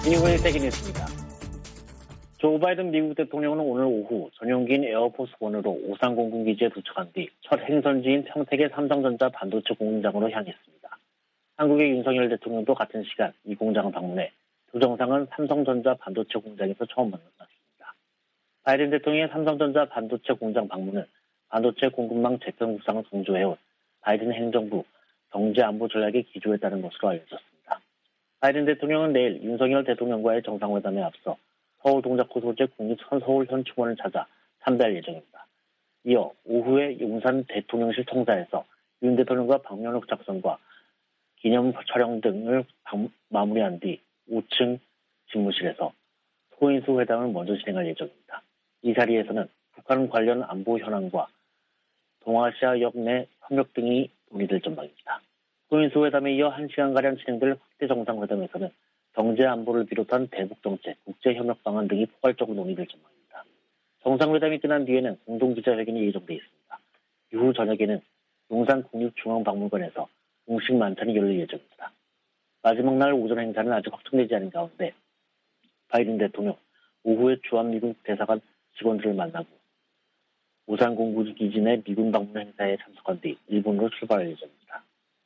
미국의 세계뉴스입니다. 조 바이든 미국 대통령은 오늘 오후 전용기인 에어포스 원으로 오산 공군기지에 도착한 뒤 첫 행선지인 평택의 삼성전자 반도체 공장으로 향했습니다. 한국의 윤석열 대통령도 같은 시간 이 공장을 방문해 두 정상은 삼성전자 반도체 공장에서 처음 만났습니다. 바이든 대통령의 삼성전자 반도체 공장 방문은 반도체 공급망 재편 구상을 강조해온 바이든 행정부 경제안보 전략의 기조에 따른 것으로 알려졌습니다. 바이든 대통령은 내일 윤석열 대통령과의 정상회담에 앞서 서울 동작구 소재 국립서울 현충원을 찾아 참배할 예정입니다. 이어 오후에 용산 대통령실 청사에서 윤 대통령과 방명록 작성과 기념 촬영 등을 마무리한 뒤 5층 집무실에서 소인수 회담을 먼저 진행할 예정입니다. 이 자리에서는 북한 관련 안보 현황과 동아시아역 내 협력 등이 논의될 전망입니다. 소인수 회담에 이어 1시간가량 진행될 확대 정상회담에서는 경제 안보를 비롯한 대북 정책, 국제 협력 방안 등이 포괄적으로 논의될 전망입니다. 정상회담이 끝난 뒤에는 공동 기자회견이 예정돼 있습니다. 이후 저녁에는 용산 국립중앙박물관에서 공식 만찬이 열릴 예정입니다. 마지막 날 오전 행사는 아직 확정되지 않은 가운데 바이든 대통령 오후에 주한미국 대사관 직원들을 만나고 오산 공군기지 내 미군 방문 행사에 참석한 뒤 일본으로 출발할 예정입니다.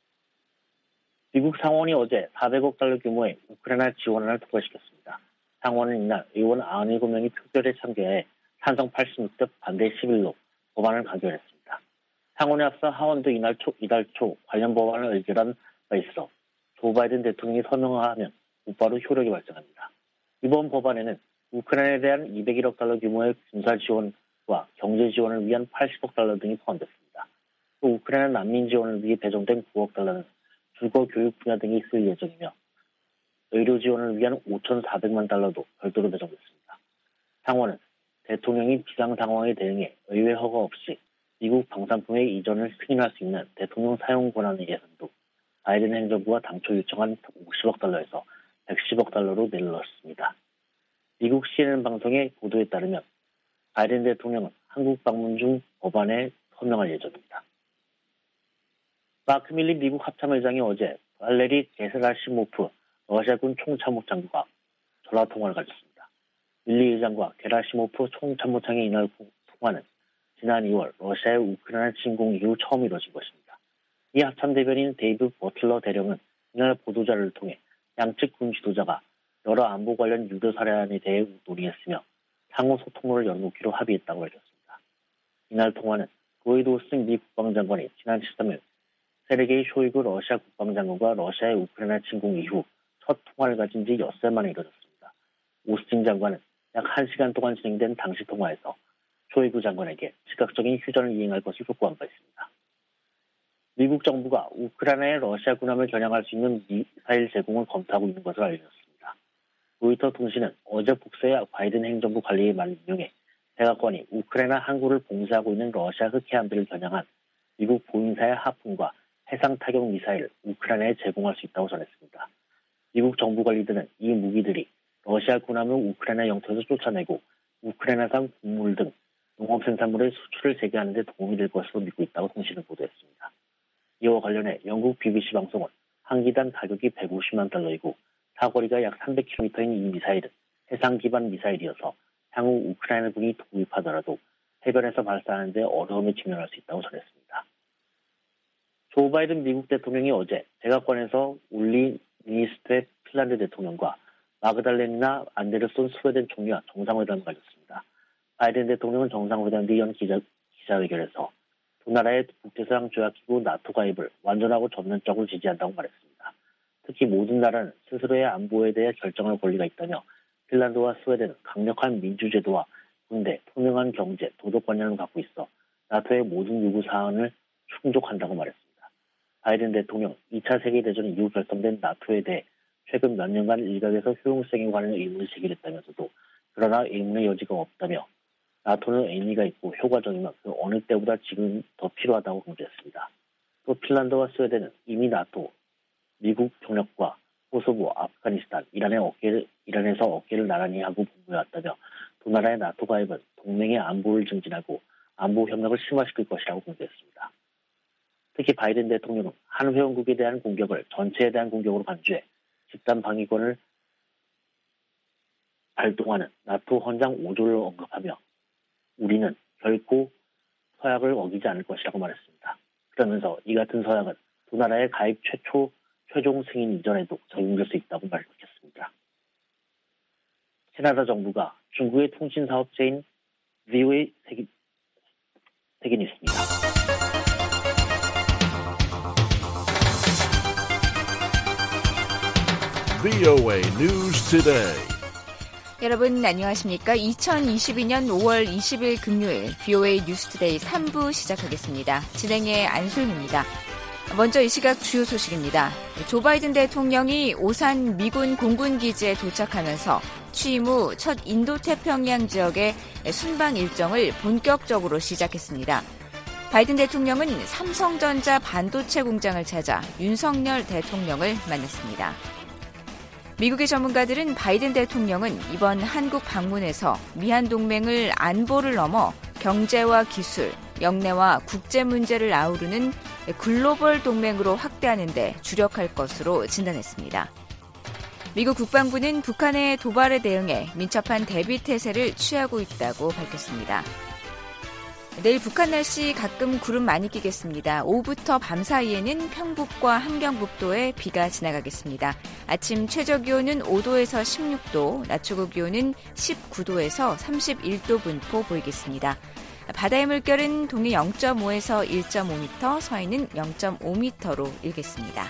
미국 상원이 어제 400억 달러 규모의 우크라이나 지원안을 통과시켰습니다. 상원은 이날 의원 97명이 표결에 참여해 찬성 86대 반대 11로 법안을 가결했습니다. 상원에 앞서 하원도 이달 초 관련 법안을 의결한 바 있어 조 바이든 대통령이 서명하면 곧바로 효력이 발생합니다. 이번 법안에는 우크라이나에 대한 201억 달러 규모의 군사 지원과 경제 지원을 위한 80억 달러 등이 포함됐습니다. 또 우크라이나 난민 지원을 위해 배정된 9억 달러는 주거 교육 분야 등이 있을 예정이며 의료 지원을 위한 5,400만 달러도 별도로 배정됐습니다. 상원은 대통령이 비상 상황에 대응해 의회 허가 없이 미국 방산품의 이전을 승인할 수 있는 대통령 사용 권한의 예산도 바이든 행정부가 당초 요청한 50억 달러에서 110억 달러로 내렸습니다. 미국 CNN 방송의 보도에 따르면 바이든 대통령은 한국 방문 중 법안에 서명할 예정입니다. 마크 밀리 미국 합참의장이 어제 발레리 게라시모프 러시아군 총참모장과 전화통화를 가졌습니다. 밀리 의장과 게라시모프 총참모장의 이날 통화는 지난 2월 러시아의 우크라이나 침공 이후 처음 이뤄진 것입니다. 이 합참 대변인 데이브 버틀러 대령은 이날 보도자료를 통해 양측 군 지도자가 여러 안보 관련 유교 사례안에 대해 논의했으며 상호 소통로를 열어놓기로 합의했다고 알렸습니다. 이날 통화는 로이드 오스틴 미 국방장관이 지난 13일 세르게이 쇼이구 러시아 국방장관과 러시아의 우크라이나 침공 이후 첫 통화를 가진 지 엿새 만에 이뤄졌습니다. 오스틴 장관은 약 1시간 동안 진행된 당시 통화에서 쇼이구 장관에게 즉각적인 휴전을 이행할 것을 촉구한 바 있습니다. 미국 정부가 우크라이나의 러시아 군함을 겨냥할 수 있는 미사일 제공을 검토하고 있는 것을 알렸습니다. 로이터 통신은 어제 복서의 바이든 행정부 관리의 말을 인용해 백악관이 우크라이나 항구를 봉쇄하고 있는 러시아 흑해함대를 겨냥한 미국 보잉사의 하푼과 해상 타격 미사일을 우크라이나에 제공할 수 있다고 전했습니다. 미국 정부 관리들은 이 무기들이 러시아 군함을 우크라이나 영토에서 쫓아내고 우크라이나산 곡물 등 농업 생산물의 수출을 재개하는 데 도움이 될 것으로 믿고 있다고 통신은 보도했습니다. 이와 관련해 영국 BBC 방송은 한 기단 가격이 150만 달러이고 사거리가 약 300km인 이 미사일은 해상 기반 미사일이어서 향후 우크라이나군이 도입하더라도 해변에서 발사하는 데 어려움에 직면할 수 있다고 전했습니다. 조 바이든 미국 대통령이 어제 백악관에서 울리 니니스트의 핀란드 대통령과 마그달레나 안데르손 스웨덴 총리와 정상회담을 가졌습니다. 바이든 대통령은 정상회담 뒤 연 기자회견에서 두 나라의 국제상 조약기구 나토 가입을 완전하고 전면적으로 지지한다고 말했습니다. 특히 모든 나라는 스스로의 안보에 대해 결정할 권리가 있다며 핀란드와 스웨덴은 강력한 민주제도와 군대, 투명한 경제, 도덕관념을 갖고 있어 나토의 모든 요구 사항을 충족한다고 말했습니다. 바이든 대통령 2차 세계대전 이후 결성된 나토에 대해 최근 몇 년간 일각에서 효용성에 관한 의문을 제기했다면서도 그러나 의문의 여지가 없다며 나토는 의미가 있고 효과적이며 그 어느 때보다 지금 더 필요하다고 강조했습니다. 또 핀란드와 스웨덴은 이미 나토, 미국 경력과 코소보, 아프가니스탄, 이란에서 어깨를 나란히 하고 복무해왔다며 두 나라의 나토 가입은 동맹의 안보를 증진하고 안보 협력을 심화시킬 것이라고 강조했습니다. 특히 바이든 대통령은 한 회원국에 대한 공격을 전체에 대한 공격으로 간주해 집단 방위권을 발동하는 나토 헌장 5조를 언급하며 우리는 결코 서약을 어기지 않을 것이라고 말했습니다. 그러면서 이 같은 서약은 두 나라의 가입 최종 승인 이전에도 적용될 수 있다고 밝혔습니다. 캐나다 정부가 중국의 통신 사업체인 VOA 세계뉴스입니다. VOA News Today. 여러분 안녕하십니까? 2022년 5월 20일 금요일 VOA 뉴스투데이 3부 시작하겠습니다. 진행의 안소영입니다. 먼저 이 시각 주요 소식입니다. 조 바이든 대통령이 오산 미군 공군기지에 도착하면서 취임 후 첫 인도태평양 지역의 순방 일정을 본격적으로 시작했습니다. 바이든 대통령은 삼성전자 반도체 공장을 찾아 윤석열 대통령을 만났습니다. 미국의 전문가들은 바이든 대통령은 이번 한국 방문에서 미한 동맹을 안보를 넘어 경제와 기술, 영내와 국제 문제를 아우르는 글로벌 동맹으로 확대하는 데 주력할 것으로 진단했습니다. 미국 국방부는 북한의 도발에 대응해 민첩한 대비 태세를 취하고 있다고 밝혔습니다. 내일 북한 날씨 가끔 구름 많이 끼겠습니다. 오후부터 밤 사이에는 평북과 함경북도에 비가 지나가겠습니다. 아침 최저기온은 5도에서 16도, 낮 최고기온은 19도에서 31도 분포 보이겠습니다. 바다의 물결은 동해 0.5에서 1.5m, 서해는 0.5m로 일겠습니다.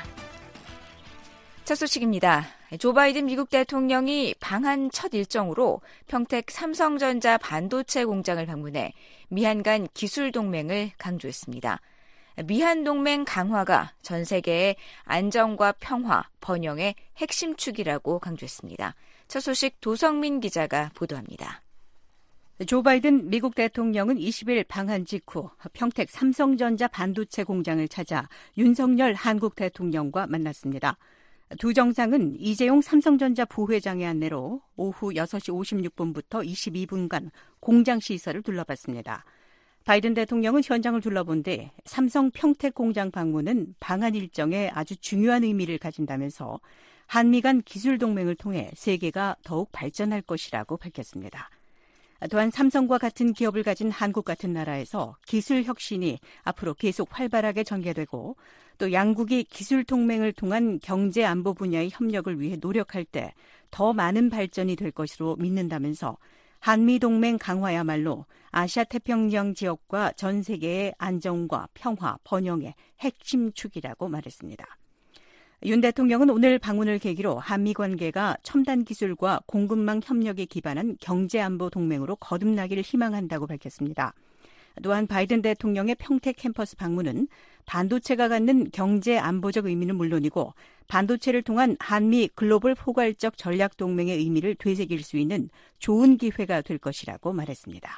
첫 소식입니다. 조 바이든 미국 대통령이 방한 첫 일정으로 평택 삼성전자 반도체 공장을 방문해 미한 간 기술 동맹을 강조했습니다. 미한 동맹 강화가 전 세계의 안정과 평화, 번영의 핵심 축이라고 강조했습니다. 첫 소식 도성민 기자가 보도합니다. 조 바이든 미국 대통령은 20일 방한 직후 평택 삼성전자 반도체 공장을 찾아 윤석열 한국 대통령과 만났습니다. 두 정상은 이재용 삼성전자 부회장의 안내로 오후 6시 56분부터 22분간 공장 시설을 둘러봤습니다. 바이든 대통령은 현장을 둘러본 뒤 삼성 평택 공장 방문은 방한 일정에 아주 중요한 의미를 가진다면서 한미 간 기술 동맹을 통해 세계가 더욱 발전할 것이라고 밝혔습니다. 또한 삼성과 같은 기업을 가진 한국 같은 나라에서 기술 혁신이 앞으로 계속 활발하게 전개되고 또 양국이 기술 동맹을 통한 경제 안보 분야의 협력을 위해 노력할 때 더 많은 발전이 될 것으로 믿는다면서 한미 동맹 강화야말로 아시아 태평양 지역과 전 세계의 안정과 평화, 번영의 핵심 축이라고 말했습니다. 윤 대통령은 오늘 방문을 계기로 한미 관계가 첨단 기술과 공급망 협력에 기반한 경제안보 동맹으로 거듭나기를 희망한다고 밝혔습니다. 또한 바이든 대통령의 평택 캠퍼스 방문은 반도체가 갖는 경제안보적 의미는 물론이고 반도체를 통한 한미 글로벌 포괄적 전략 동맹의 의미를 되새길 수 있는 좋은 기회가 될 것이라고 말했습니다.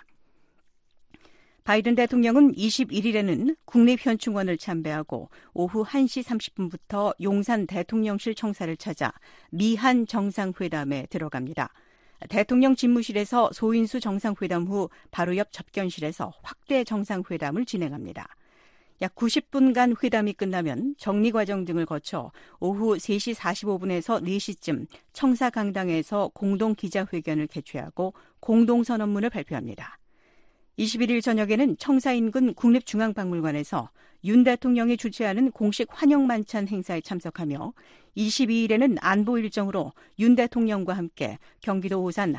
바이든 대통령은 21일에는 국립현충원을 참배하고 오후 1시 30분부터 용산 대통령실 청사를 찾아 미한 정상회담에 들어갑니다. 대통령 집무실에서 소인수 정상회담 후 바로 옆 접견실에서 확대 정상회담을 진행합니다. 약 90분간 회담이 끝나면 정리과정 등을 거쳐 오후 3시 45분에서 4시쯤 청사강당에서 공동기자회견을 개최하고 공동선언문을 발표합니다. 21일 저녁에는 청사 인근 국립중앙박물관에서 윤 대통령이 주최하는 공식 환영만찬 행사에 참석하며 22일에는 안보 일정으로 윤 대통령과 함께 경기도 오산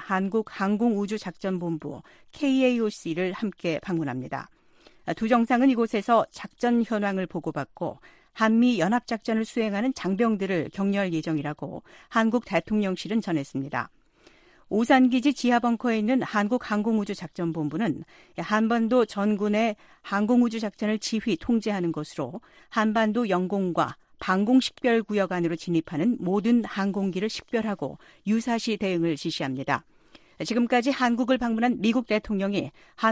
한국항공우주작전본부 KAOC를 함께 방문합니다. 두 정상은 이곳에서 작전 현황을 보고받고 한미 연합작전을 수행하는 장병들을 격려할 예정이라고 한국 대통령실은 전했습니다. 오산기지 지하벙커에 있는 한국항공우주작전본부는 한반도 전군의 항공우주작전을 지휘 통제하는 것으로 한반도 영공과 방공식별구역 안으로 진입하는 모든 항공기를 식별하고 유사시 대응을 지시합니다. 지금까지 한국을 방문한 미국 대통령이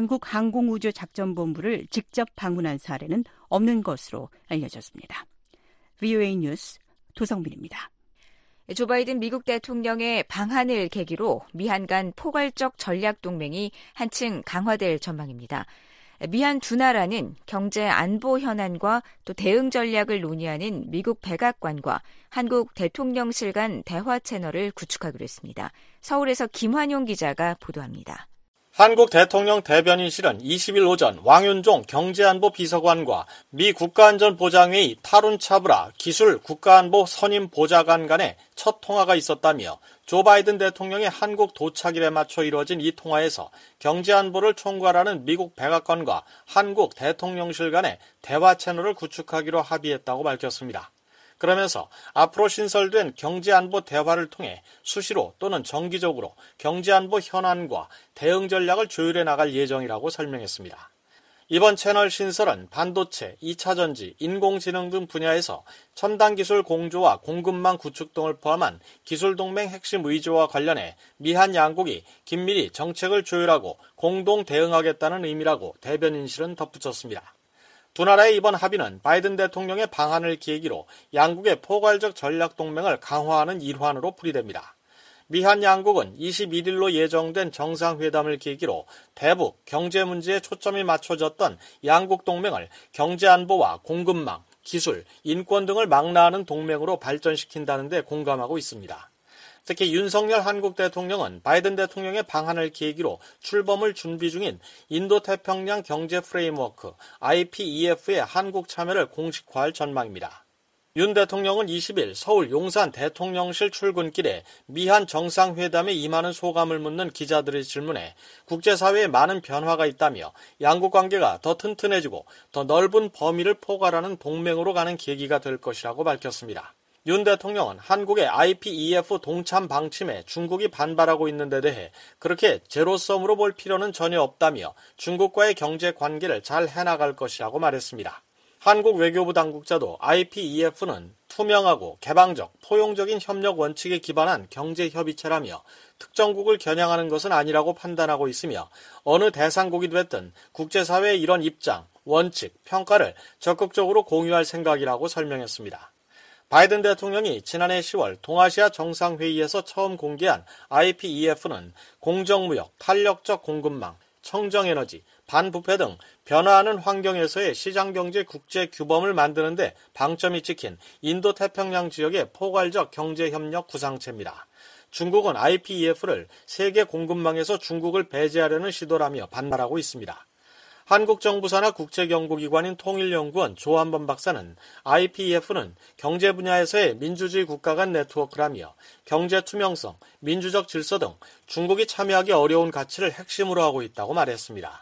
한국항공우주작전본부를 직접 방문한 사례는 없는 것으로 알려졌습니다. VOA 뉴스 도성민입니다. 조 바이든 미국 대통령의 방한을 계기로 미한 간 포괄적 전략 동맹이 한층 강화될 전망입니다. 미한 두 나라는 경제 안보 현안과 또 대응 전략을 논의하는 미국 백악관과 한국 대통령실 간 대화 채널을 구축하기로 했습니다. 서울에서 김환용 기자가 보도합니다. 한국 대통령 대변인실은 20일 오전 왕윤종 경제안보 비서관과 미 국가안전보장회의 타룬 차브라 기술 국가안보 선임 보좌관 간의 첫 통화가 있었다며 조 바이든 대통령의 한국 도착일에 맞춰 이루어진 이 통화에서 경제안보를 총괄하는 미국 백악관과 한국 대통령실 간의 대화 채널을 구축하기로 합의했다고 밝혔습니다. 그러면서 앞으로 신설된 경제안보 대화를 통해 수시로 또는 정기적으로 경제안보 현안과 대응 전략을 조율해 나갈 예정이라고 설명했습니다. 이번 채널 신설은 반도체, 2차전지, 인공지능 등 분야에서 첨단 기술 공조와 공급망 구축 등을 포함한 기술동맹 핵심 의제와 관련해 미한 양국이 긴밀히 정책을 조율하고 공동 대응하겠다는 의미라고 대변인실은 덧붙였습니다. 두 나라의 이번 합의는 바이든 대통령의 방한을 계기로 양국의 포괄적 전략 동맹을 강화하는 일환으로 풀이됩니다. 미한 양국은 21일로 예정된 정상회담을 계기로 대북, 경제 문제에 초점이 맞춰졌던 양국 동맹을 경제안보와 공급망, 기술, 인권 등을 망라하는 동맹으로 발전시킨다는 데 공감하고 있습니다. 특히 윤석열 한국 대통령은 바이든 대통령의 방한을 계기로 출범을 준비 중인 인도태평양 경제 프레임워크 IPEF의 한국 참여를 공식화할 전망입니다. 윤 대통령은 20일 서울 용산 대통령실 출근길에 미한 정상회담에 임하는 소감을 묻는 기자들의 질문에 국제사회에 많은 변화가 있다며 양국 관계가 더 튼튼해지고 더 넓은 범위를 포괄하는 동맹으로 가는 계기가 될 것이라고 밝혔습니다. 윤 대통령은 한국의 IPEF 동참 방침에 중국이 반발하고 있는 데 대해 그렇게 제로섬으로 볼 필요는 전혀 없다며 중국과의 경제 관계를 잘 해나갈 것이라고 말했습니다. 한국 외교부 당국자도 IPEF는 투명하고 개방적, 포용적인 협력 원칙에 기반한 경제협의체라며 특정국을 겨냥하는 것은 아니라고 판단하고 있으며 어느 대상국이 됐든 국제사회의 이런 입장, 원칙, 평가를 적극적으로 공유할 생각이라고 설명했습니다. 바이든 대통령이 지난해 10월 동아시아 정상회의에서 처음 공개한 IPEF는 공정무역, 탄력적 공급망, 청정에너지, 반부패 등 변화하는 환경에서의 시장경제 국제규범을 만드는 데 방점이 찍힌 인도태평양 지역의 포괄적 경제협력 구상체입니다. 중국은 IPEF를 세계 공급망에서 중국을 배제하려는 시도라며 반발하고 있습니다. 한국 정부 산하 국제경고기관인 통일연구원 조한범 박사는 IPEF는 경제 분야에서의 민주주의 국가 간 네트워크라며 경제 투명성, 민주적 질서 등 중국이 참여하기 어려운 가치를 핵심으로 하고 있다고 말했습니다.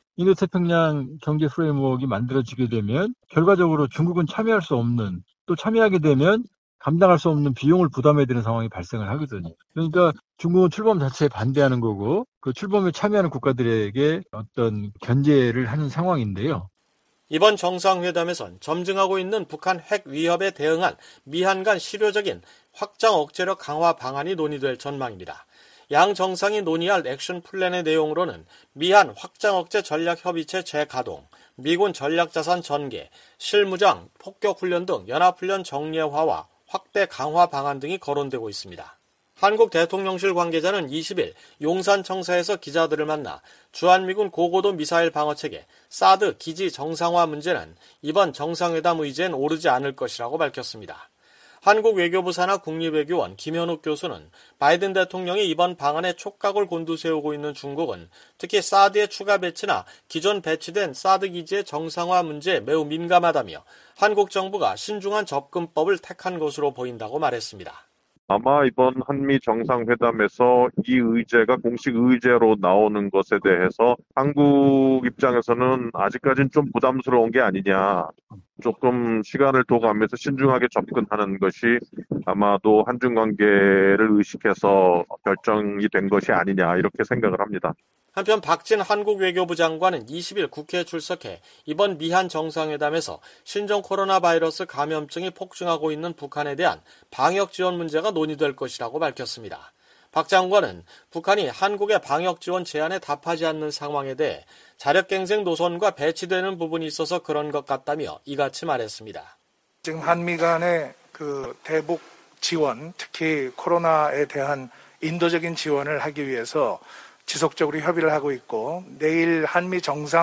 인도태평양 경제 프레임워크가 만들어지게 되면 결과적으로 중국은 참여할 수 없는, 또 참여하게 되면 감당할 수 없는 비용을 부담해야 되는 상황이 발생을 하거든요. 그러니까 중국은 출범 자체에 반대하는 거고 그 출범에 참여하는 국가들에게 어떤 견제를 하는 상황인데요. 이번 정상회담에선 점증하고 있는 북한 핵 위협에 대응한 미한 간 실효적인 확장 억제력 강화 방안이 논의될 전망입니다. 양 정상이 논의할 액션 플랜의 내용으로는 미한 확장 억제 전략협의체 재가동, 미군 전략자산 전개, 실무장, 폭격훈련 등 연합훈련 정례화와 확대 강화 방안 등이 거론되고 있습니다. 한국 대통령실 관계자는 20일 용산 청사에서 기자들을 만나 주한미군 고고도 미사일 방어체계 사드 기지 정상화 문제는 이번 정상회담 의제엔 오르지 않을 것이라고 밝혔습니다. 한국 외교부 산하 국립외교원 김현욱 교수는 바이든 대통령이 이번 방안에 촉각을 곤두세우고 있는 중국은 특히 사드의 추가 배치나 기존 배치된 사드 기지의 정상화 문제에 매우 민감하다며 한국 정부가 신중한 접근법을 택한 것으로 보인다고 말했습니다. 아마 이번 한미 정상회담에서 이 의제가 공식 의제로 나오는 것에 대해서 한국 입장에서는 아직까지는 좀 부담스러운 게 아니냐. 조금 시간을 둬가면서 신중하게 접근하는 것이 아마도 한중 관계를 의식해서 결정이 된 것이 아니냐 이렇게 생각을 합니다. 한편 박진 한국 외교부 장관은 20일 국회에 출석해 이번 미한 정상회담에서 신종 코로나 바이러스 감염증이 폭증하고 있는 북한에 대한 방역 지원 문제가 논의될 것이라고 밝혔습니다. 박 장관은 북한이 한국의 방역 지원 제안에 답하지 않는 상황에 대해 자력갱생 노선과 배치되는 부분이 있어서 그런 것 같다며 이같이 말했습니다. 지금 한미 간의 그 대북 지원, 특히 코로나에 대한 인도적인 지원을 하기 위해서 지속적으로 협의를 하고 있고 내일 한미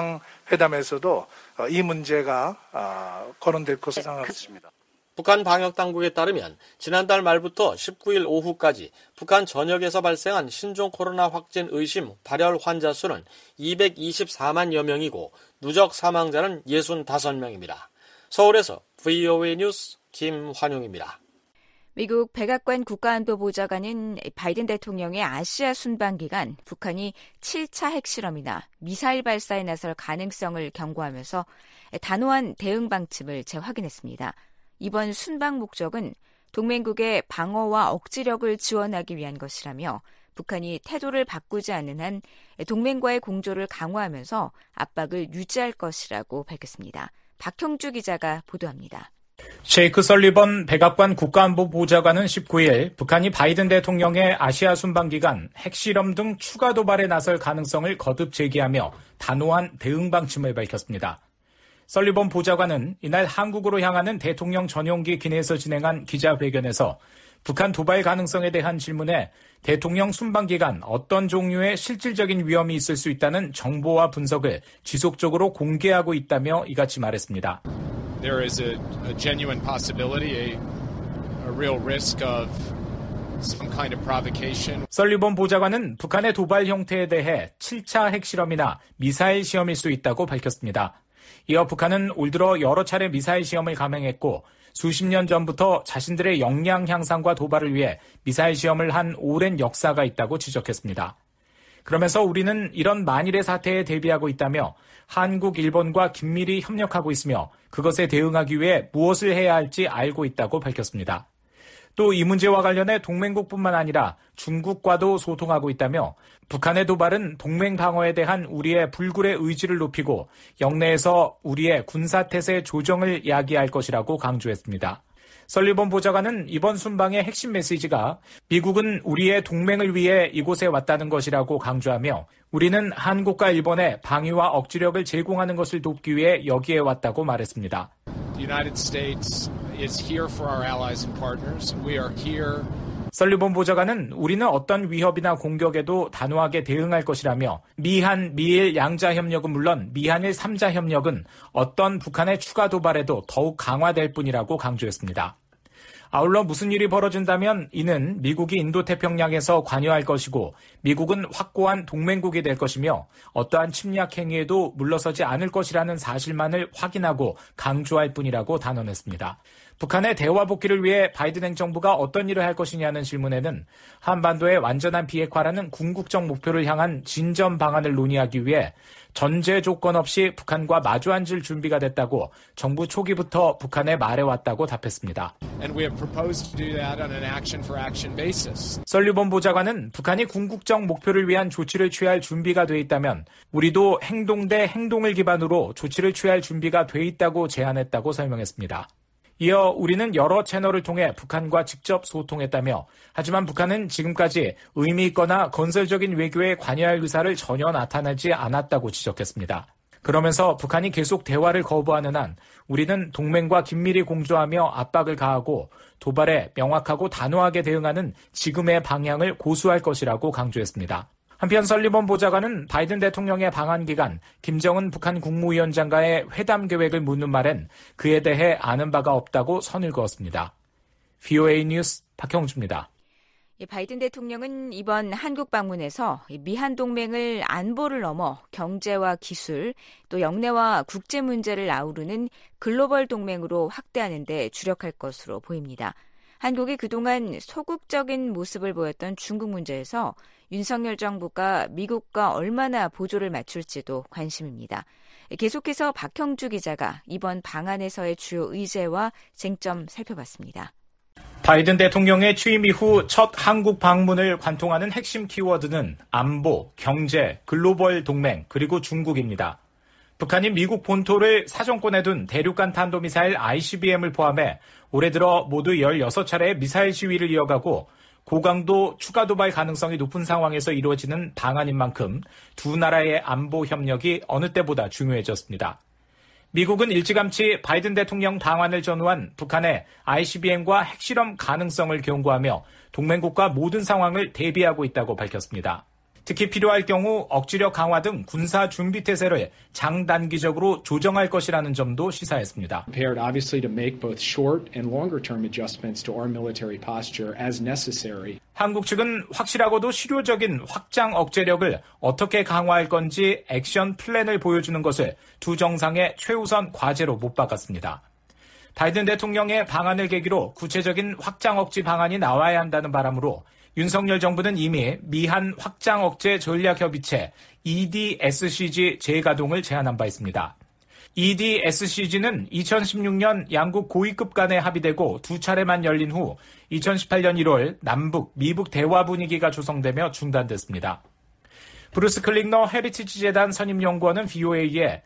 정상회담에서도 이 문제가 거론될 것으로 생각하고 있습니다. 북한 방역당국에 따르면 지난달 말부터 19일 오후까지 북한 전역에서 발생한 신종 코로나 확진 의심 발열 환자 수는 224만여 명이고 누적 사망자는 65명입니다. 서울에서 VOA 뉴스 김환용입니다. 미국 백악관 국가안보보좌관은 바이든 대통령의 아시아 순방 기간 북한이 7차 핵실험이나 미사일 발사에 나설 가능성을 경고하면서 단호한 대응 방침을 재확인했습니다. 이번 순방 목적은 동맹국의 방어와 억지력을 지원하기 위한 것이라며 북한이 태도를 바꾸지 않는 한 동맹과의 공조를 강화하면서 압박을 유지할 것이라고 밝혔습니다. 박형주 기자가 보도합니다. 셰이크 설리번 백악관 국가안보보좌관은 19일 북한이 바이든 대통령의 아시아 순방 기간 핵실험 등 추가 도발에 나설 가능성을 거듭 제기하며 단호한 대응 방침을 밝혔습니다. 설리번 보좌관은 이날 한국으로 향하는 대통령 전용기 기내에서 진행한 기자회견에서 북한 도발 가능성에 대한 질문에 대통령 순방 기간 어떤 종류의 실질적인 위험이 있을 수 있다는 정보와 분석을 지속적으로 공개하고 있다며 이같이 말했습니다. There is a genuine possibility, a real risk of some kind of provocation. 설리번 보좌관은 북한의 도발 형태에 대해 7차 핵실험이나 미사일 시험일 수 있다고 밝혔습니다. 이어 북한은 올 들어 여러 차례 미사일 시험을 감행했고 수십 년 전부터 자신들의 역량 향상과 도발을 위해 미사일 시험을 한 오랜 역사가 있다고 지적했습니다. 그러면서 우리는 이런 만일의 사태에 대비하고 있다며 한국, 일본과 긴밀히 협력하고 있으며 그것에 대응하기 위해 무엇을 해야 할지 알고 있다고 밝혔습니다. 또 이 문제와 관련해 동맹국뿐만 아니라 중국과도 소통하고 있다며 북한의 도발은 동맹 방어에 대한 우리의 불굴의 의지를 높이고 영내에서 우리의 군사태세 조정을 야기할 것이라고 강조했습니다. 설리번 보좌관은 이번 순방의 핵심 메시지가 미국은 우리의 동맹을 위해 이곳에 왔다는 것이라고 강조하며 우리는 한국과 일본에 방위와 억지력을 제공하는 것을 돕기 위해 여기에 왔다고 말했습니다. The United States is here for our allies and partners. We are here. 설리번 보좌관은 우리는 어떤 위협이나 공격에도 단호하게 대응할 것이라며 미한, 미일 양자협력은 물론 미한일 3자 협력은 어떤 북한의 추가 도발에도 더욱 강화될 뿐이라고 강조했습니다. 아울러 무슨 일이 벌어진다면 이는 미국이 인도태평양에서 관여할 것이고 미국은 확고한 동맹국이 될 것이며 어떠한 침략 행위에도 물러서지 않을 것이라는 사실만을 확인하고 강조할 뿐이라고 단언했습니다. 북한의 대화 복귀를 위해 바이든 행정부가 어떤 일을 할 것이냐는 질문에는 한반도의 완전한 비핵화라는 궁극적 목표를 향한 진전 방안을 논의하기 위해 전제 조건 없이 북한과 마주 앉을 준비가 됐다고 정부 초기부터 북한에 말해왔다고 답했습니다. And we have proposed to do that on an action for action basis. 설리번 보좌관은 북한이 궁극적 목표를 위한 조치를 취할 준비가 돼 있다면 우리도 행동 대 행동을 기반으로 조치를 취할 준비가 돼 있다고 제안했다고 설명했습니다. 이어 우리는 여러 채널을 통해 북한과 직접 소통했다며 하지만 북한은 지금까지 의미 있거나 건설적인 외교에 관여할 의사를 전혀 나타내지 않았다고 지적했습니다. 그러면서 북한이 계속 대화를 거부하는 한 우리는 동맹과 긴밀히 공조하며 압박을 가하고 도발에 명확하고 단호하게 대응하는 지금의 방향을 고수할 것이라고 강조했습니다. 한편 설리번 보좌관은 바이든 대통령의 방한 기간 김정은 북한 국무위원장과의 회담 계획을 묻는 말엔 그에 대해 아는 바가 없다고 선을 그었습니다. VOA 뉴스 박형주입니다. 바이든 대통령은 이번 한국 방문에서 미한 동맹을 안보를 넘어 경제와 기술, 또 영내와 국제 문제를 아우르는 글로벌 동맹으로 확대하는 데 주력할 것으로 보입니다. 한국이 그동안 소극적인 모습을 보였던 중국 문제에서 윤석열 정부가 미국과 얼마나 보조를 맞출지도 관심입니다. 계속해서 박형주 기자가 이번 방안에서의 주요 의제와 쟁점 살펴봤습니다. 바이든 대통령의 취임 이후 첫 한국 방문을 관통하는 핵심 키워드는 안보, 경제, 글로벌 동맹, 그리고 중국입니다. 북한이 미국 본토를 사정권에 둔 대륙간 탄도미사일 ICBM을 포함해 올해 들어 모두 16차례의 미사일 시위를 이어가고 고강도 추가 도발 가능성이 높은 상황에서 이루어지는 방안인 만큼 두 나라의 안보 협력이 어느 때보다 중요해졌습니다. 미국은 일찌감치 바이든 대통령 방안을 전후한 북한의 ICBM과 핵실험 가능성을 경고하며 동맹국과 모든 상황을 대비하고 있다고 밝혔습니다. 특히 필요할 경우 억지력 강화 등 군사 준비 태세를 장단기적으로 조정할 것이라는 점도 시사했습니다. Prepared obviously to make both short and longer term adjustments to our military posture as necessary. 한국 측은 확실하고도 실효적인 확장 억제력을 어떻게 강화할 건지 액션 플랜을 보여주는 것을 두 정상의 최우선 과제로 못 박았습니다. 바이든 대통령의 방안을 계기로 구체적인 확장 억제 방안이 나와야 한다는 바람으로 윤석열 정부는 이미 미한 확장 억제 전략협의체 EDSCG 재가동을 제안한 바 있습니다. EDSCG는 2016년 양국 고위급 간에 합의되고 두 차례만 열린 후 2018년 1월 남북, 미북 대화 분위기가 조성되며 중단됐습니다. 브루스 클링너 헤리티지 재단 선임연구원은 VOA에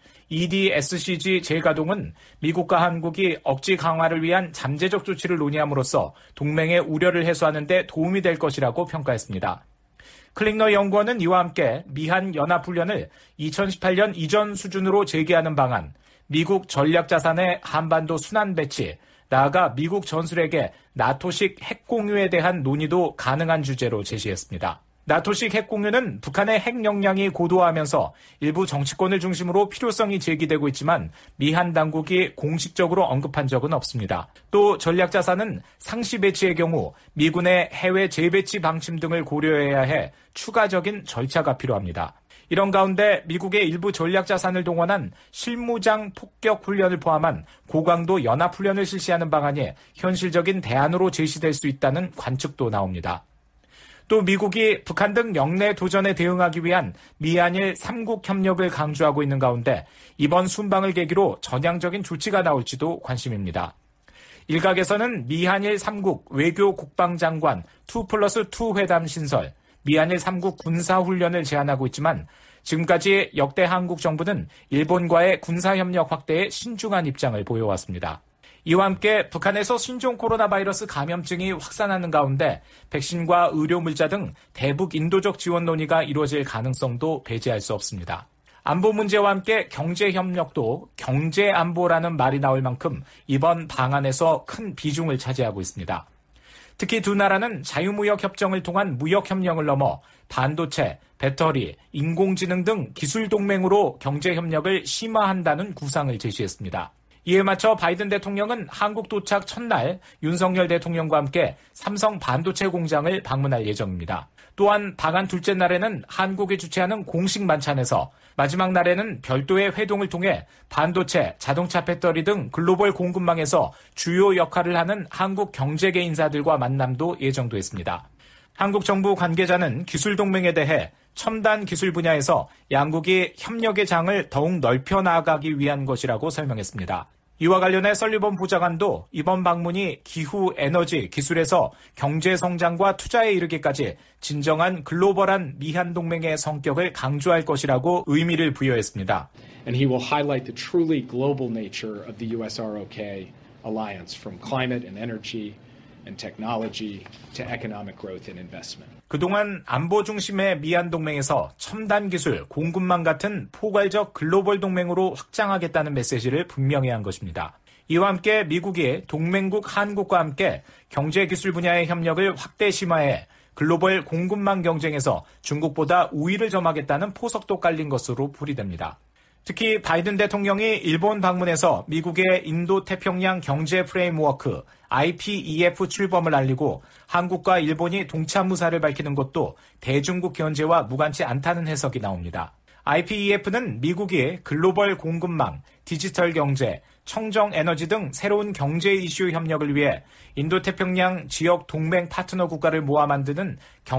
EDSCG 재가동은 미국과 한국이 억지 강화를 위한 잠재적 조치를 논의함으로써 동맹의 우려를 해소하는 데 도움이 될 것이라고 평가했습니다. 클링너 연구원은 이와 함께 미한 연합훈련을 2018년 이전 수준으로 재개하는 방안, 미국 전략자산의 한반도 순환 배치, 나아가 미국 전술핵의 나토식 핵 공유에 대한 논의도 가능한 주제로 제시했습니다. 나토식 핵 공유는 북한의 핵 역량이 고도화하면서 일부 정치권을 중심으로 필요성이 제기되고 있지만 미한 당국이 공식적으로 언급한 적은 없습니다. 또 전략자산은 상시 배치의 경우 미군의 해외 재배치 방침 등을 고려해야 해 추가적인 절차가 필요합니다. 이런 가운데 미국의 일부 전략자산을 동원한 실무장 폭격 훈련을 포함한 고강도 연합훈련을 실시하는 방안이 현실적인 대안으로 제시될 수 있다는 관측도 나옵니다. 또 미국이 북한 등 영내 도전에 대응하기 위한 미한일 3국 협력을 강조하고 있는 가운데 이번 순방을 계기로 전향적인 조치가 나올지도 관심입니다. 일각에서는 미한일 3국 외교 국방장관 2+2 회담 신설, 미한일 3국 군사훈련을 제안하고 있지만 지금까지 역대 한국 정부는 일본과의 군사협력 확대에 신중한 입장을 보여왔습니다. 이와 함께 북한에서 신종 코로나 바이러스 감염증이 확산하는 가운데 백신과 의료물자 등 대북 인도적 지원 논의가 이루어질 가능성도 배제할 수 없습니다. 안보 문제와 함께 경제협력도 경제안보라는 말이 나올 만큼 이번 방안에서 큰 비중을 차지하고 있습니다. 특히 두 나라는 자유무역협정을 통한 무역협력을 넘어 반도체, 배터리, 인공지능 등 기술 동맹으로 경제협력을 심화한다는 구상을 제시했습니다. 이에 맞춰 바이든 대통령은 한국 도착 첫날 윤석열 대통령과 함께 삼성 반도체 공장을 방문할 예정입니다. 또한 방한 둘째 날에는 한국이 주최하는 공식 만찬에서 마지막 날에는 별도의 회동을 통해 반도체, 자동차 배터리 등 글로벌 공급망에서 주요 역할을 하는 한국 경제계 인사들과 만남도 예정돼 있습니다. 한국 정부 관계자는 기술 동맹에 대해 첨단 기술 분야에서 양국이 협력의 장을 더욱 넓혀 나아가기 위한 것이라고 설명했습니다. 이와 관련해 설리번 보좌관도 이번 방문이 기후, 에너지, 기술에서 경제 성장과 투자에 이르기까지 진정한 글로벌한 미한 동맹의 성격을 강조할 것이라고 의미를 부여했습니다. And he will highlight the truly global nature of the US-ROK alliance from climate and energy and technology to economic growth and investment. 그동안 안보 중심의 미한 동맹에서 첨단 기술, 공급망 같은 포괄적 글로벌 동맹으로 확장하겠다는 메시지를 분명히 한 것입니다. 이와 함께 미국이 동맹국 한국과 함께 경제기술 분야의 협력을 확대 심화해 글로벌 공급망 경쟁에서 중국보다 우위를 점하겠다는 포석도 깔린 것으로 풀이됩니다. 특히 바이든 대통령이 일본 방문해서 미국의 인도태평양 경제 프레임워크 IPEF 출범을 알리고 한국과 일본이 동참무사를 밝히는 것도 대중국 견제와 무관치 않다는 해석이 나옵니다. IPEF는 미국이 글로벌 공급망, 디지털 경제, 청정 에너지 등 새로운 경제 이슈 협력을 위해 인도태평양 지역 동맹 파트너 국가를 모아 만드는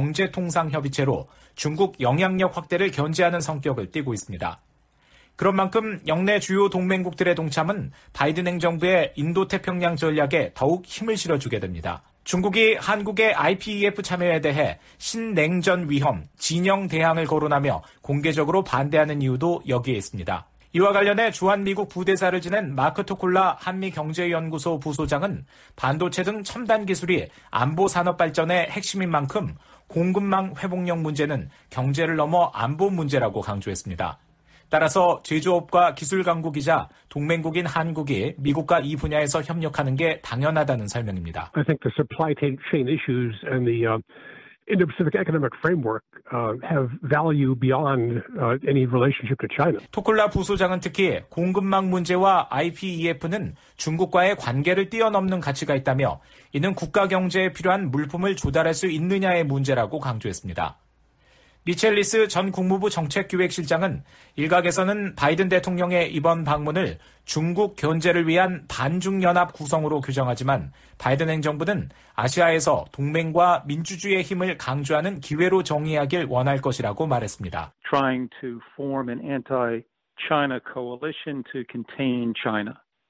경제통상협의체로 중국 영향력 확대를 견제하는 성격을 띠고 있습니다. 그런 만큼 영내 주요 동맹국들의 동참은 바이든 행정부의 인도태평양 전략에 더욱 힘을 실어주게 됩니다. 중국이 한국의 IPEF 참여에 대해 신냉전 위험, 진영 대항을 거론하며 공개적으로 반대하는 이유도 여기에 있습니다. 이와 관련해 주한미국 부대사를 지낸 마크 토콜라 한미경제연구소 부소장은 반도체 등 첨단 기술이 안보 산업 발전의 핵심인 만큼 공급망 회복력 문제는 경제를 넘어 안보 문제라고 강조했습니다. 따라서 제조업과 기술 강국이자 동맹국인 한국이 미국과 이 분야에서 협력하는 게 당연하다는 설명입니다. I think the supply chain issues and the Indo-Pacific Economic Framework have value beyond any relationship to China. 토클라 부소장은 특히 공급망 문제와 IPEF는 중국과의 관계를 뛰어넘는 가치가 있다며 이는 국가 경제에 필요한 물품을 조달할 수 있느냐의 문제라고 강조했습니다. 리첼리스 전 국무부 정책기획실장은 일각에서는 바이든 대통령의 이번 방문을 중국 견제를 위한 반중연합 구성으로 규정하지만 바이든 행정부는 아시아에서 동맹과 민주주의의 힘을 강조하는 기회로 정의하길 원할 것이라고 말했습니다. Trying to form an anti-China coalition to contain China.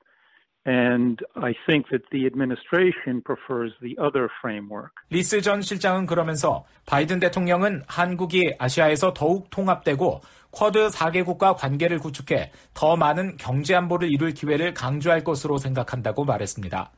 And I think that the administration prefers the other framework. 리스 전 실장은 그러면서 바이든 대통령은 한국이 아시아에서 더욱 통합되고 쿼드 4개국과 관계를 구축해 더 많은 경제 안보를 이룰 기회를 강조할 것으로 생각한다고 말했습니다.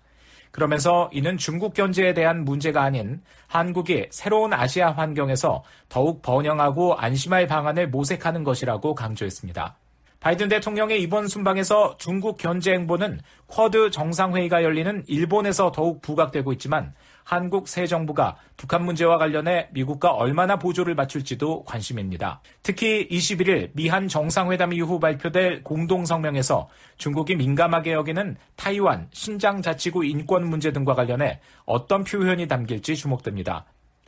그러면서 이는 중국 견제에 대한 문제가 아닌 한국이 새로운 아시아 환경에서 더욱 번영하고 안심할 방안을 모색하는 것이라고 강조했습니다. 바이든 대통령의 이번 순방에서 중국 견제 행보는 쿼드 정상회의가 열리는 일본에서 더욱 부각되고 있지만 한국 새 정부가 북한 문제와 관련해 미국과 얼마나 보조를 맞출지도 관심입니다. 특히 21일 미한 정상회담 이후 발표될 공동성명에서 중국이 민감하게 여기는 타이완, 신장 자치구 인권 문제 등과 관련해 어떤 표현이 담길지 주목됩니다.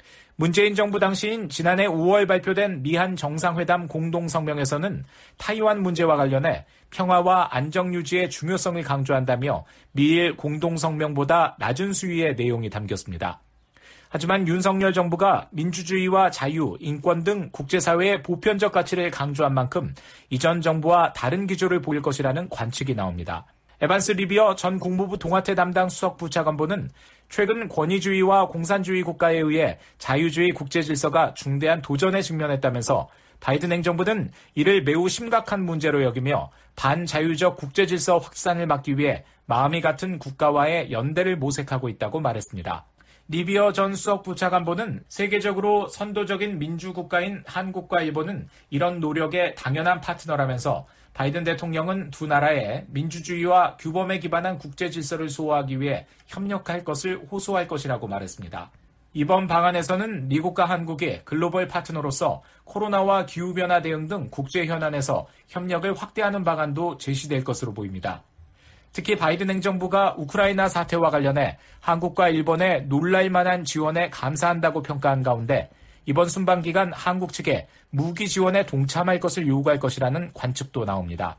문재인 정부 당시인 지난해 5월 발표된 미한 정상회담 공동성명에서는 타이완 문제와 관련해 평화와 안정 유지의 중요성을 강조한다며 미일 공동성명보다 낮은 수위의 내용이 담겼습니다. 하지만 윤석열 정부가 민주주의와 자유, 인권 등 국제사회의 보편적 가치를 강조한 만큼 이전 정부와 다른 기조를 보일 것이라는 관측이 나옵니다. 에반스 리비어 전 국무부 동아태 담당 수석부차관보는 최근 권위주의와 공산주의 국가에 의해 자유주의 국제질서가 중대한 도전에 직면했다면서 바이든 행정부는 이를 매우 심각한 문제로 여기며 반자유적 국제질서 확산을 막기 위해 마음이 같은 국가와의 연대를 모색하고 있다고 말했습니다. 리비어 전 수석부차관보는 세계적으로 선도적인 민주국가인 한국과 일본은 이런 노력의 당연한 파트너라면서 바이든 대통령은 두 나라의 민주주의와 규범에 기반한 국제질서를 수호하기 위해 협력할 것을 호소할 것이라고 말했습니다. 이번 방안에서는 미국과 한국이 글로벌 파트너로서 코로나와 기후변화 대응 등 국제 현안에서 협력을 확대하는 방안도 제시될 것으로 보입니다. 특히 바이든 행정부가 우크라이나 사태와 관련해 한국과 일본의 놀랄만한 지원에 감사한다고 평가한 가운데 이번 순방 기간 한국 측에 무기 지원에 동참할 것을 요구할 것이라는 관측도 나옵니다.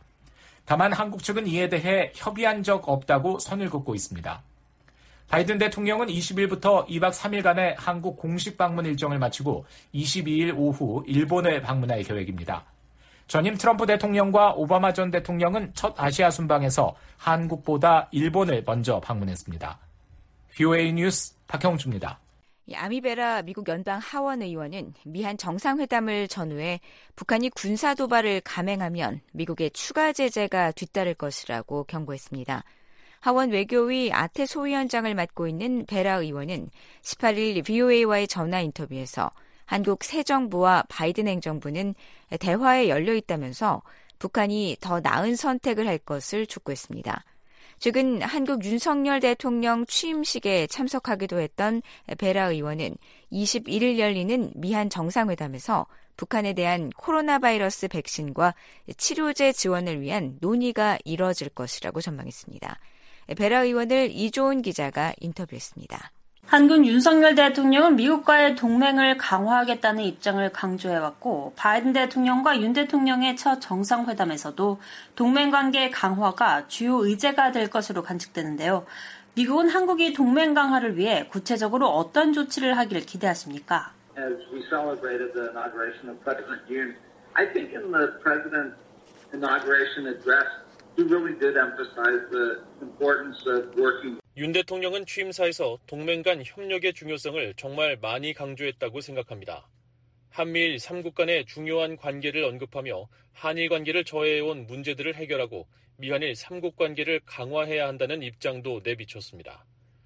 다만 한국 측은 이에 대해 협의한 적 없다고 선을 긋고 있습니다. 바이든 대통령은 20일부터 2박 3일간의 한국 공식 방문 일정을 마치고 22일 오후 일본을 방문할 계획입니다. 전임 트럼프 대통령과 오바마 전 대통령은 첫 아시아 순방에서 한국보다 일본을 먼저 방문했습니다. VOA 뉴스 박형주입니다. 아미베라 미국 연방 하원 의원은 미한 정상회담을 전후해 북한이 군사 도발을 감행하면 미국의 추가 제재가 뒤따를 것이라고 경고했습니다. 하원 외교위 아태 소위원장을 맡고 있는 베라 의원은 18일 VOA와의 전화 인터뷰에서 한국 새 정부와 바이든 행정부는 대화에 열려 있다면서 북한이 더 나은 선택을 할 것을 촉구했습니다. 최근 한국 윤석열 대통령 취임식에 참석하기도 했던 베라 의원은 21일 열리는 미한 정상회담에서 북한에 대한 코로나 바이러스 백신과 치료제 지원을 위한 논의가 이뤄질 것이라고 전망했습니다. 베라 의원을 이조은 기자가 인터뷰했습니다. 한국 윤석열 대통령은 미국과의 동맹을 강화하겠다는 입장을 강조해왔고 바이든 대통령과 윤 대통령의 첫 정상회담에서도 동맹관계 강화가 주요 의제가 될 것으로 관측되는데요. 미국은 한국이 동맹 강화를 위해 구체적으로 어떤 조치를 하기를 기대하십니까? As we celebrated the inauguration of President Yoon, I think in the President's inauguration address, he really did emphasize the importance of working. 윤 대통령은 취임사에서 동맹 간 협력의 중요성을 정말 많이 강조했다고 생각합니다. 한미일 3국 간의 중요한 관계를 언급하며 한일 관계를 저해해온 문제들을 해결하고 미한일 3국 관계를 강화해야 한다는 입장도 내비쳤습니다.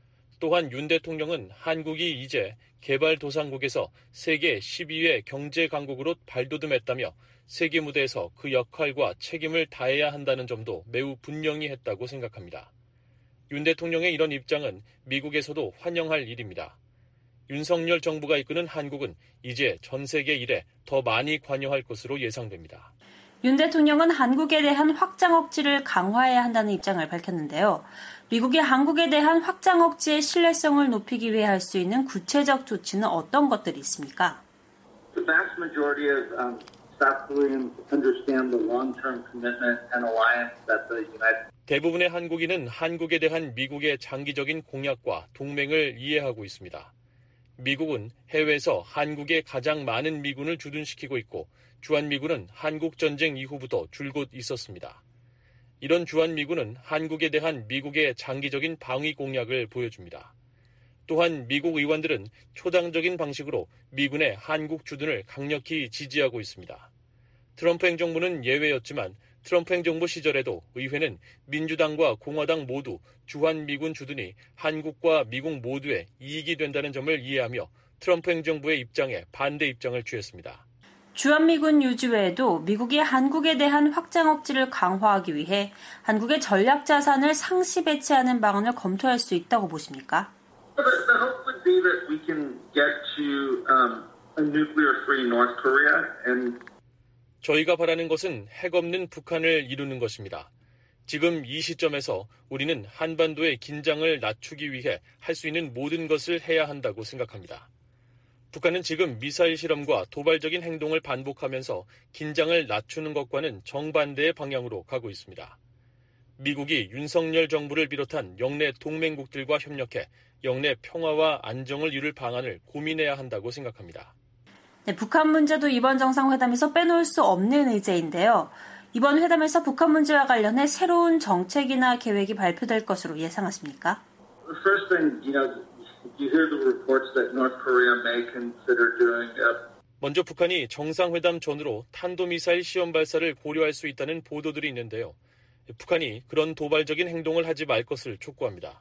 또한 윤 대통령은 한국이 이제 개발도상국에서 세계 12위 경제 강국으로 발돋움했다며 세계 무대에서 그 역할과 책임을 다해야 한다는 점도 매우 분명히 했다고 생각합니다. 윤 대통령의 이런 입장은 미국에서도 환영할 일입니다. 윤석열 정부가 이끄는 한국은 이제 전 세계 일에 더 많이 관여할 것으로 예상됩니다. 윤 대통령은 한국에 대한 확장 억지를 강화해야 한다는 입장을 밝혔는데요. 미국이 한국에 대한 확장 억지의 신뢰성을 높이기 위해 할 수 있는 구체적 조치는 어떤 것들이 있습니까? The vast majority of South Koreans understand the long-term commitment and alliance that the United 대부분의 한국인은 한국에 대한 미국의 장기적인 공약과 동맹을 이해하고 있습니다. 미국은 해외에서 한국에 가장 많은 미군을 주둔시키고 있고 주한미군은 한국전쟁 이후부터 줄곧 있었습니다. 이런 주한미군은 한국에 대한 미국의 장기적인 방위 공약을 보여줍니다. 또한 미국 의원들은 초당적인 방식으로 미군의 한국 주둔을 강력히 지지하고 있습니다. 트럼프 행정부는 예외였지만 트럼프 행정부 시절에도 의회는 민주당과 공화당 모두 주한미군 주둔이 한국과 미국 모두에 이익이 된다는 점을 이해하며 트럼프 행정부의 입장에 반대 입장을 취했습니다. 주한미군 유지 외에도 미국이 한국에 대한 확장 억지를 강화하기 위해 한국의 전략 자산을 상시 배치하는 방안을 검토할 수 있다고 보십니까? The hope would be that we can get to a nuclear-free North Korea and 저희가 바라는 것은 핵 없는 북한을 이루는 것입니다. 지금 이 시점에서 우리는 한반도의 긴장을 낮추기 위해 할 수 있는 모든 것을 해야 한다고 생각합니다. 북한은 지금 미사일 실험과 도발적인 행동을 반복하면서 긴장을 낮추는 것과는 정반대의 방향으로 가고 있습니다. 미국이 윤석열 정부를 비롯한 영내 동맹국들과 협력해 영내 평화와 안정을 이룰 방안을 고민해야 한다고 생각합니다. 네, 북한 문제도 이번 정상회담에서 빼놓을 수 없는 의제인데요. 이번 회담에서 북한 문제와 관련해 새로운 정책이나 계획이 발표될 것으로 예상하십니까? First thing, you hear the reports that North Korea may consider doing 먼저 북한이 정상회담 전으로 탄도미사일 시험 발사를 고려할 수 있다는 보도들이 있는데요. 북한이 그런 도발적인 행동을 하지 말 것을 촉구합니다.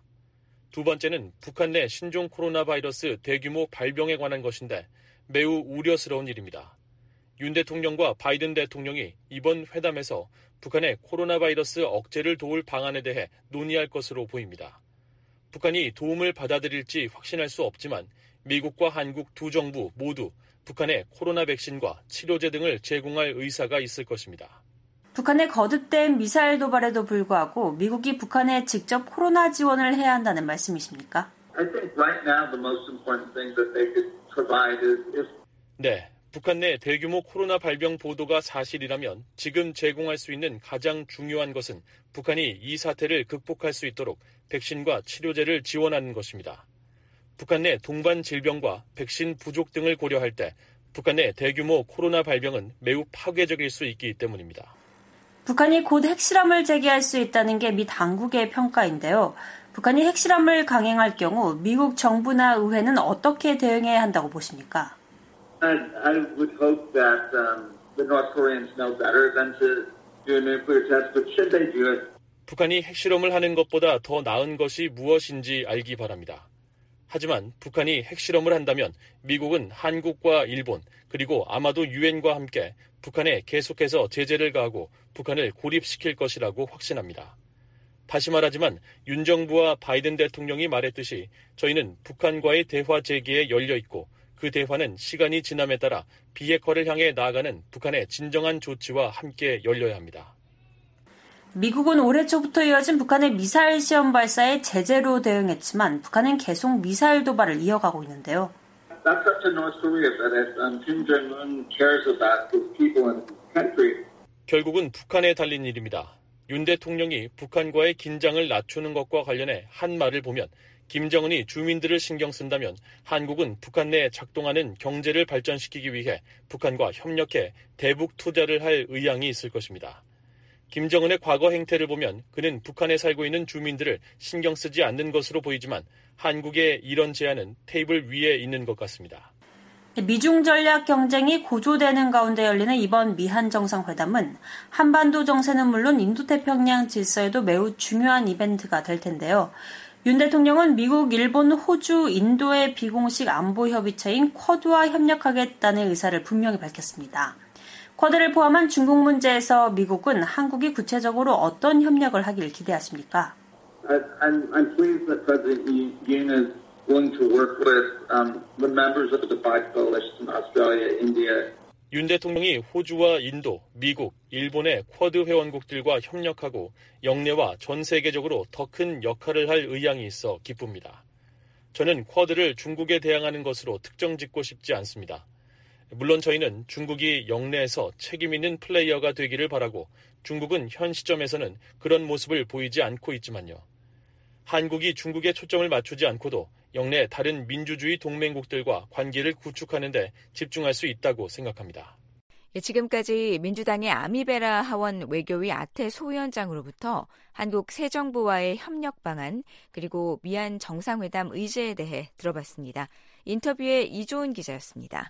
두 번째는 북한 내 신종 코로나 바이러스 대규모 발병에 관한 것인데 매우 우려스러운 일입니다. 윤 대통령과 바이든 대통령이 이번 회담에서 북한의 코로나 바이러스 억제를 도울 방안에 대해 논의할 것으로 보입니다. 북한이 도움을 받아들일지 확신할 수 없지만 미국과 한국 두 정부 모두 북한에 코로나 백신과 치료제 등을 제공할 의사가 있을 것입니다. 북한의 거듭된 미사일 도발에도 불구하고 미국이 북한에 직접 코로나 지원을 해야 한다는 말씀이십니까? I think right now the most important thing that they could provide is 네, 북한 내 대규모 코로나 발병 보도가 사실이라면 지금 제공할 수 있는 가장 중요한 것은 북한이 이 사태를 극복할 수 있도록 백신과 치료제를 지원하는 것입니다. 북한 내 동반 질병과 백신 부족 등을 고려할 때 북한 내 대규모 코로나 발병은 매우 파괴적일 수 있기 때문입니다. 북한이 곧 핵실험을 재개할 수 있다는 게 미 당국의 평가인데요. 북한이 핵실험을 강행할 경우 미국 정부나 의회는 어떻게 대응해야 한다고 보십니까? I would hope that the North Koreans know better than to do a nuclear test, but should they do it? 북한이 핵실험을 하는 것보다 더 나은 것이 무엇인지 알기 바랍니다. 하지만 북한이 핵실험을 한다면 미국은 한국과 일본 그리고 아마도 유엔과 함께 북한에 계속해서 제재를 가하고 북한을 고립시킬 것이라고 확신합니다. 다시 말하지만 윤 정부와 바이든 대통령이 말했듯이 저희는 북한과의 대화 재개에 열려 있고 그 대화는 시간이 지남에 따라 비핵화를 향해 나아가는 북한의 진정한 조치와 함께 열려야 합니다. 미국은 올해 초부터 이어진 북한의 미사일 시험 발사에 제재로 대응했지만 북한은 계속 미사일 도발을 이어가고 있는데요. That's up to North Korea, but if Kim Jong-un cares about the people in the country. 결국은 북한에 달린 일입니다. 윤 대통령이 북한과의 긴장을 낮추는 것과 관련해 한 말을 보면 김정은이 주민들을 신경 쓴다면 한국은 북한 내에 작동하는 경제를 발전시키기 위해 북한과 협력해 대북 투자를 할 의향이 있을 것입니다. 김정은의 과거 행태를 보면 그는 북한에 살고 있는 주민들을 신경 쓰지 않는 것으로 보이지만 한국의 이런 제안은 테이블 위에 있는 것 같습니다. 미중 전략 경쟁이 고조되는 가운데 열리는 이번 미한 정상회담은 한반도 정세는 물론 인도태평양 질서에도 매우 중요한 이벤트가 될 텐데요. 윤 대통령은 미국, 일본, 호주, 인도의 비공식 안보 협의체인 쿼드와 협력하겠다는 의사를 분명히 밝혔습니다. 쿼드를 포함한 중국 문제에서 미국은 한국이 구체적으로 어떤 협력을 하길 기대하십니까? I'm pleased that President Yoon is willing to work with the members of the Five Coalition, Australia, India. 윤 대통령이 호주와 인도, 미국, 일본의 쿼드 회원국들과 협력하고 영내와 전 세계적으로 더 큰 역할을 할 의향이 있어 기쁩니다. 저는 쿼드를 중국에 대항하는 것으로 특정짓고 싶지 않습니다. 물론 저희는 중국이 영내에서 책임 있는 플레이어가 되기를 바라고 중국은 현 시점에서는 그런 모습을 보이지 않고 있지만요. 한국이 중국에 초점을 맞추지 않고도 영내 다른 민주주의 동맹국들과 관계를 구축하는 데 집중할 수 있다고 생각합니다. 지금까지 민주당의 아미베라 하원 외교위 아태 소위원장으로부터 한국 새 정부와의 협력 방안 그리고 미얀 정상회담 의제에 대해 들어봤습니다. 인터뷰에 이조은 기자였습니다.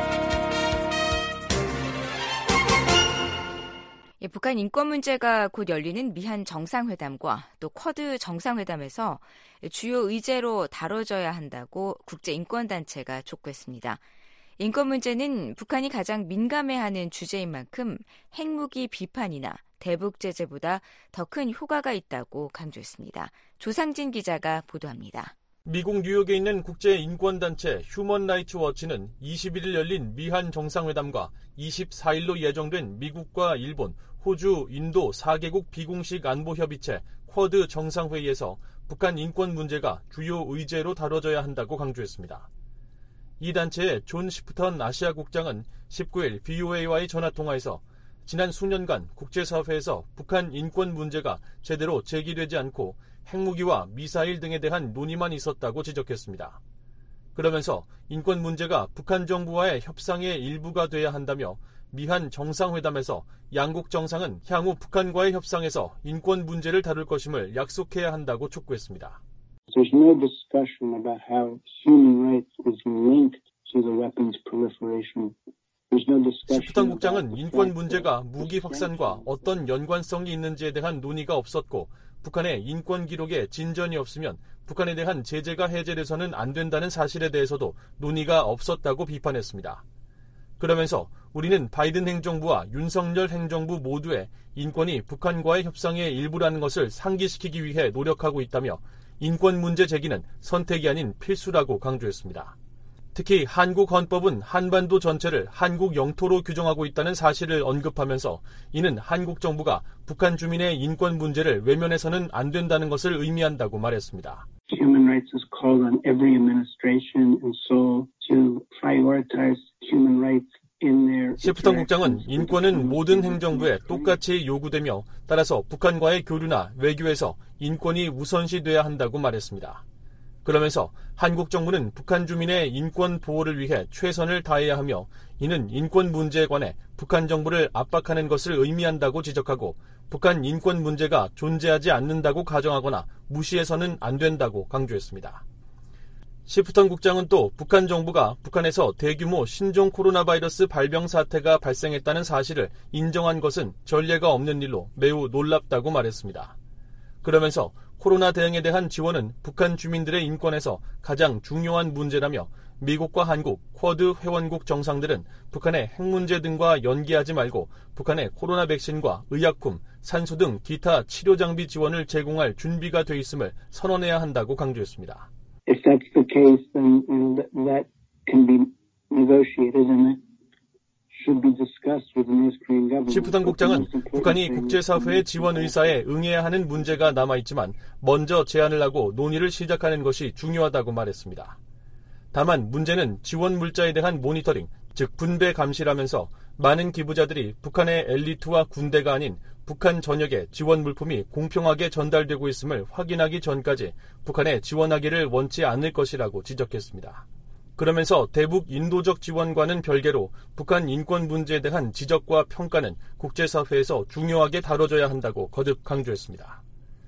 북한 인권 문제가 곧 열리는 미한 정상회담과 또 쿼드 정상회담에서 주요 의제로 다뤄져야 한다고 국제인권단체가 촉구했습니다. 인권 문제는 북한이 가장 민감해하는 주제인 만큼 핵무기 비판이나 대북 제재보다 더 큰 효과가 있다고 강조했습니다. 조상진 기자가 보도합니다. 미국 뉴욕에 있는 국제인권단체 휴먼 라이츠 워치는 21일 열린 미한 정상회담과 24일로 예정된 미국과 일본, 호주, 인도 4개국 비공식 안보협의체 쿼드 정상회의에서 북한 인권 문제가 주요 의제로 다뤄져야 한다고 강조했습니다. 이 단체의 존 시프턴 아시아 국장은 19일 VOA와의 전화통화에서 지난 수년간 국제사회에서 북한 인권 문제가 제대로 제기되지 않고 핵무기와 미사일 등에 대한 논의만 있었다고 지적했습니다. 그러면서 인권 문제가 북한 정부와의 협상의 일부가 돼야 한다며 미한 정상회담에서 양국 정상은 향후 북한과의 협상에서 인권 문제를 다룰 것임을 약속해야 한다고 촉구했습니다. There's no discussion about how human rights is linked to the weapons proliferation. 시프턴 국장은 인권 문제가 무기 확산과 어떤 연관성이 있는지에 대한 논의가 없었고 북한의 인권 기록에 진전이 없으면 북한에 대한 제재가 해제돼서는 안 된다는 사실에 대해서도 논의가 없었다고 비판했습니다. 그러면서 우리는 바이든 행정부와 윤석열 행정부 모두의 인권이 북한과의 협상의 일부라는 것을 상기시키기 위해 노력하고 있다며 인권 문제 제기는 선택이 아닌 필수라고 강조했습니다. 특히 한국 헌법은 한반도 전체를 한국 영토로 규정하고 있다는 사실을 언급하면서 이는 한국 정부가 북한 주민의 인권 문제를 외면해서는 안 된다는 것을 의미한다고 말했습니다. Human rights is called on every administration in Seoul to prioritize human rights. 시프턴 국장은 인권은 모든 행정부에 똑같이 요구되며 따라서 북한과의 교류나 외교에서 인권이 우선시돼야 한다고 말했습니다. 그러면서 한국 정부는 북한 주민의 인권 보호를 위해 최선을 다해야 하며 이는 인권 문제에 관해 북한 정부를 압박하는 것을 의미한다고 지적하고 북한 인권 문제가 존재하지 않는다고 가정하거나 무시해서는 안 된다고 강조했습니다. 시프턴 국장은 또 북한 정부가 북한에서 대규모 신종 코로나 바이러스 발병 사태가 발생했다는 사실을 인정한 것은 전례가 없는 일로 매우 놀랍다고 말했습니다. 그러면서 코로나 대응에 대한 지원은 북한 주민들의 인권에서 가장 중요한 문제라며 미국과 한국, 쿼드 회원국 정상들은 북한의 핵 문제 등과 연계하지 말고 북한의 코로나 백신과 의약품, 산소 등 기타 치료 장비 지원을 제공할 준비가 돼 있음을 선언해야 한다고 강조했습니다. If that's the case, then that can be negotiated and it should be discussed with the North Korean government. 시프턴 국장은 북한이 국제사회의 지원 의사에 응해야 하는 문제가 남아있지만 먼저 제안을 하고 논의를 시작하는 것이 중요하다고 말했습니다. 다만 문제는 지원 물자에 대한 모니터링, 즉 분배 감시라면서 많은 기부자들이 북한의 엘리트와 군대가 아닌 북한 전역에 지원 물품이 공평하게 전달되고 있음을 확인하기 전까지 북한에 지원하기를 원치 않을 것이라고 지적했습니다. 그러면서 대북 인도적 지원과는 별개로 북한 인권 문제에 대한 지적과 평가는 국제사회에서 중요하게 다뤄져야 한다고 거듭 강조했습니다.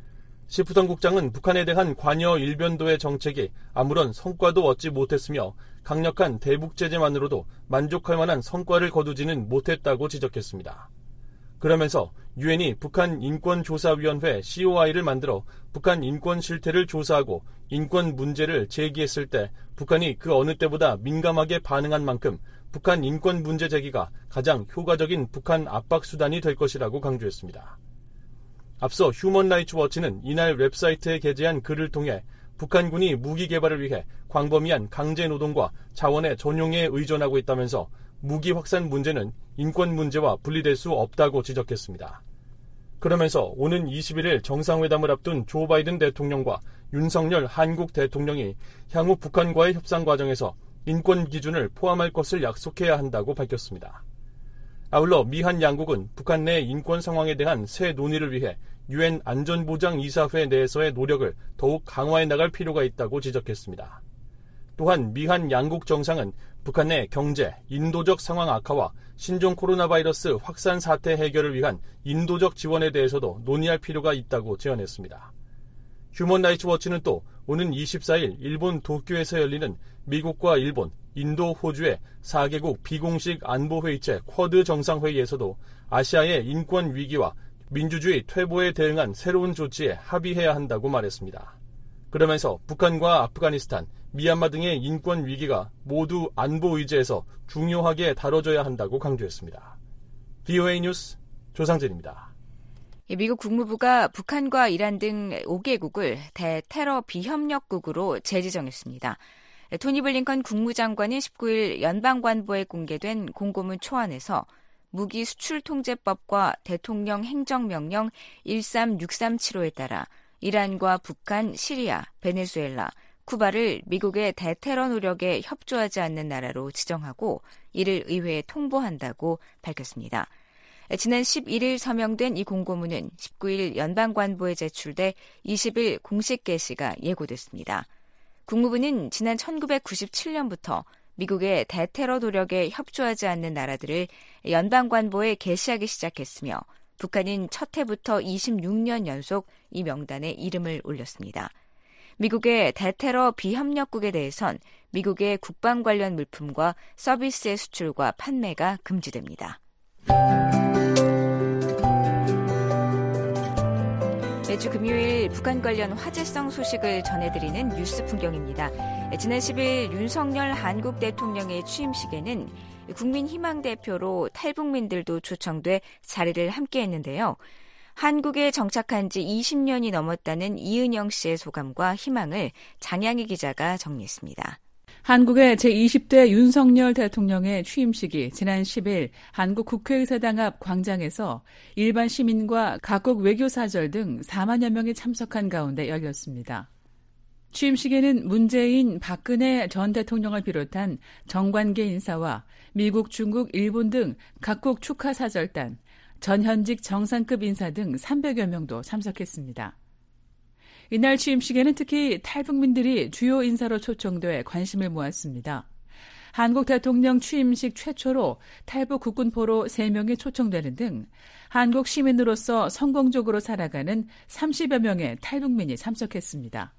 시프턴 국장은 북한에 대한 관여 일변도의 정책이 아무런 성과도 얻지 못했으며 강력한 대북 제재만으로도 만족할 만한 성과를 거두지는 못했다고 지적했습니다. 그러면서 유엔이 북한 인권조사위원회 COI를 만들어 북한 인권 실태를 조사하고 인권 문제를 제기했을 때 북한이 그 어느 때보다 민감하게 반응한 만큼 북한 인권 문제 제기가 가장 효과적인 북한 압박 수단이 될 것이라고 강조했습니다. 앞서 휴먼 라이츠 워치는 이날 웹사이트에 게재한 글을 통해 북한군이 무기 개발을 위해 광범위한 강제 노동과 자원의 전용에 의존하고 있다면서 무기 확산 문제는 인권 문제와 분리될 수 없다고 지적했습니다. 그러면서 오는 21일 정상회담을 앞둔 조 바이든 대통령과 윤석열 한국 대통령이 향후 북한과의 협상 과정에서 인권 기준을 포함할 것을 약속해야 한다고 밝혔습니다. 아울러 미한 양국은 북한 내 인권 상황에 대한 새 논의를 위해 유엔 안전보장이사회 내에서의 노력을 더욱 강화해 나갈 필요가 있다고 지적했습니다. 또한 미한 양국 정상은 북한 내 경제, 인도적 상황 악화와 신종 코로나 바이러스 확산 사태 해결을 위한 인도적 지원에 대해서도 논의할 필요가 있다고 제언했습니다. 휴먼 라이츠 워치는 또 오는 24일 일본 도쿄에서 열리는 미국과 일본, 인도, 호주의 4개국 비공식 안보회의체 쿼드 정상회의에서도 아시아의 인권 위기와 민주주의 퇴보에 대응한 새로운 조치에 합의해야 한다고 말했습니다. 그러면서 북한과 아프가니스탄, 미얀마 등의 인권 위기가 모두 안보 의제에서 중요하게 다뤄져야 한다고 강조했습니다. VOA 뉴스 조상진입니다. 미국 국무부가 북한과 이란 등 5개국을 대테러 비협력국으로 재지정했습니다. 토니 블링컨 국무장관은 19일 연방관보에 공개된 공고문 초안에서 무기 수출 통제법과 대통령 행정명령 13637호에 따라 이란과 북한, 시리아, 베네수엘라, 쿠바를 미국의 대테러 노력에 협조하지 않는 나라로 지정하고 이를 의회에 통보한다고 밝혔습니다. 지난 11일 서명된 이 공고문은 19일 연방관보에 제출돼 20일 공식 게시가 예고됐습니다. 국무부는 지난 1997년부터 미국의 대테러 노력에 협조하지 않는 나라들을 연방관보에 게시하기 시작했으며 북한은 첫 해부터 26년 연속 이 명단에 이름을 올렸습니다. 미국의 대테러 비협력국에 대해선 미국의 국방 관련 물품과 서비스의 수출과 판매가 금지됩니다. 매주 금요일 북한 관련 화제성 소식을 전해드리는 뉴스 풍경입니다. 지난 10일 윤석열 한국 대통령의 취임식에는 국민희망 대표로 탈북민들도 초청돼 자리를 함께했는데요. 한국에 정착한 지 20년이 넘었다는 이은영 씨의 소감과 희망을 장양희 기자가 정리했습니다. 한국의 제20대 윤석열 대통령의 취임식이 지난 10일 한국 국회의사당 앞 광장에서 일반 시민과 각국 외교사절 등 4만여 명이 참석한 가운데 열렸습니다. 취임식에는 문재인, 박근혜 전 대통령을 비롯한 정관계 인사와 미국, 중국, 일본 등 각국 축하사절단, 전현직 정상급 인사 등 300여 명도 참석했습니다. 이날 취임식에는 특히 탈북민들이 주요 인사로 초청돼 관심을 모았습니다. 한국 대통령 취임식 최초로 탈북 국군포로 3명이 초청되는 등 한국 시민으로서 성공적으로 살아가는 30여 명의 탈북민이 참석했습니다.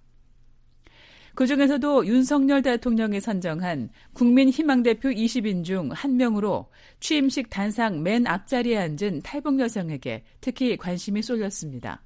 그중에서도 윤석열 대통령이 선정한 국민희망대표 20인 중 1명으로 취임식 단상 맨 앞자리에 앉은 탈북 여성에게 특히 관심이 쏠렸습니다.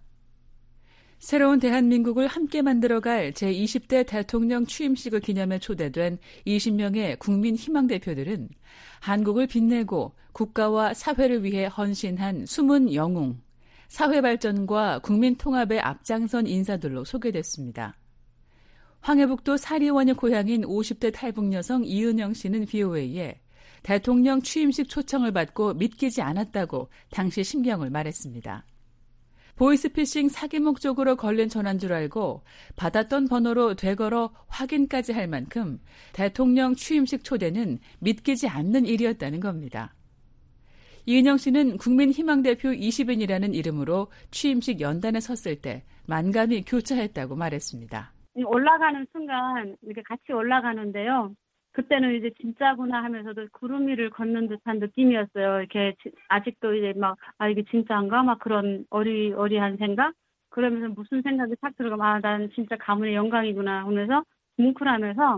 새로운 대한민국을 함께 만들어갈 제20대 대통령 취임식을 기념해 초대된 20명의 국민희망대표들은 한국을 빛내고 국가와 사회를 위해 헌신한 숨은 영웅, 사회발전과 국민통합의 앞장선 인사들로 소개됐습니다. 황해북도 사리원의 고향인 50대 탈북 여성 이은영 씨는 VOA에 대통령 취임식 초청을 받고 믿기지 않았다고 당시 심경을 말했습니다. 보이스피싱 사기 목적으로 걸린 전화인 줄 알고 받았던 번호로 되걸어 확인까지 할 만큼 대통령 취임식 초대는 믿기지 않는 일이었다는 겁니다. 이은영 씨는 국민희망대표 20인이라는 이름으로 취임식 연단에 섰을 때 만감이 교차했다고 말했습니다. 올라가는 순간 이렇게 같이 올라가는데요. 그때는 이제 진짜구나 하면서도 구름 위를 걷는 듯한 느낌이었어요. 이렇게 아직도 이제 막 이게 진짜인가 막 그런 어리한 생각. 그러면서 무슨 생각이 탁 들어가 난 진짜 가문의 영광이구나 하면서 뭉클하면서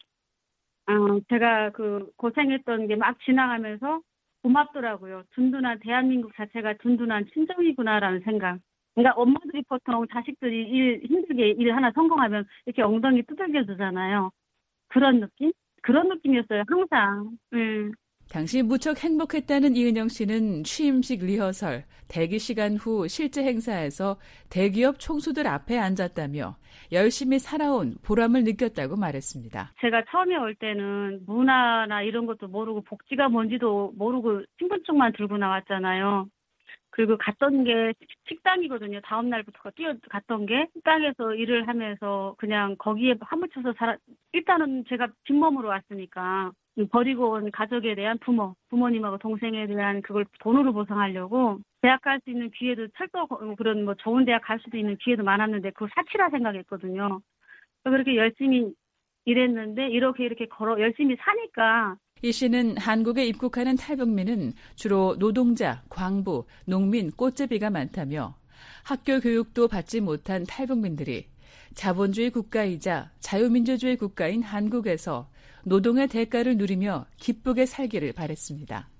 제가 그 고생했던 게 막 지나가면서 고맙더라고요. 든든한 대한민국 자체가 든든한 친정이구나라는 생각. 그러니까 엄마들이 보통 자식들이 힘들게 일 하나 성공하면 이렇게 엉덩이 두들겨 주잖아요. 그런 느낌? 그런 느낌이었어요. 항상. 당시 무척 행복했다는 이은영 씨는 취임식 리허설, 대기 시간 후 실제 행사에서 대기업 총수들 앞에 앉았다며 열심히 살아온 보람을 느꼈다고 말했습니다. 제가 처음에 올 때는 문화나 이런 것도 모르고 복지가 뭔지도 모르고 신분증만 들고 나왔잖아요. 그리고 갔던 게 식당이거든요. 다음 날부터 뛰어갔던 게 식당에서 일을 하면서 그냥 거기에 파묻혀서 일단은 제가 빈몸으로 왔으니까 버리고 온 가족에 대한 부모님하고 동생에 대한 그걸 돈으로 보상하려고 대학 갈 수 있는 기회도 그런 뭐 좋은 대학 갈 수도 있는 기회도 많았는데 그걸 사치라 생각했거든요. 그렇게 열심히 일했는데 이렇게 열심히 사니까. 이 씨는 한국에 입국하는 탈북민은 주로 노동자, 광부, 농민, 꽃제비가 많다며 학교 교육도 받지 못한 탈북민들이 자본주의 국가이자 자유민주주의 국가인 한국에서 노동의 대가를 누리며 기쁘게 살기를 바랬습니다.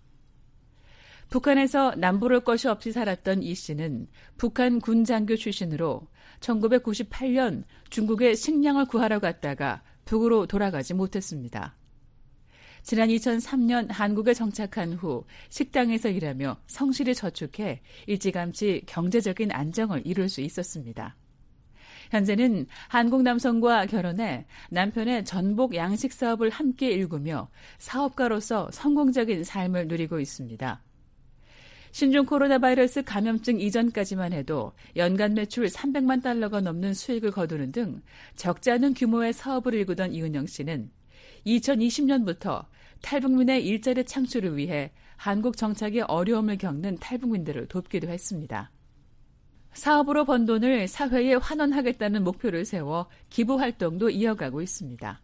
북한에서 남부를 것이 없이 살았던 이 씨는 북한 군 장교 출신으로 1998년 중국에 식량을 구하러 갔다가 북으로 돌아가지 못했습니다. 지난 2003년 한국에 정착한 후 식당에서 일하며 성실히 저축해 일찌감치 경제적인 안정을 이룰 수 있었습니다. 현재는 한국 남성과 결혼해 남편의 전복 양식 사업을 함께 일구며 사업가로서 성공적인 삶을 누리고 있습니다. 신종 코로나 바이러스 감염증 이전까지만 해도 연간 매출 300만 달러가 넘는 수익을 거두는 등 적지 않은 규모의 사업을 일구던 이은영 씨는 2020년부터 탈북민의 일자리 창출을 위해 한국 정착에 어려움을 겪는 탈북민들을 돕기도 했습니다. 사업으로 번 돈을 사회에 환원하겠다는 목표를 세워 기부 활동도 이어가고 있습니다.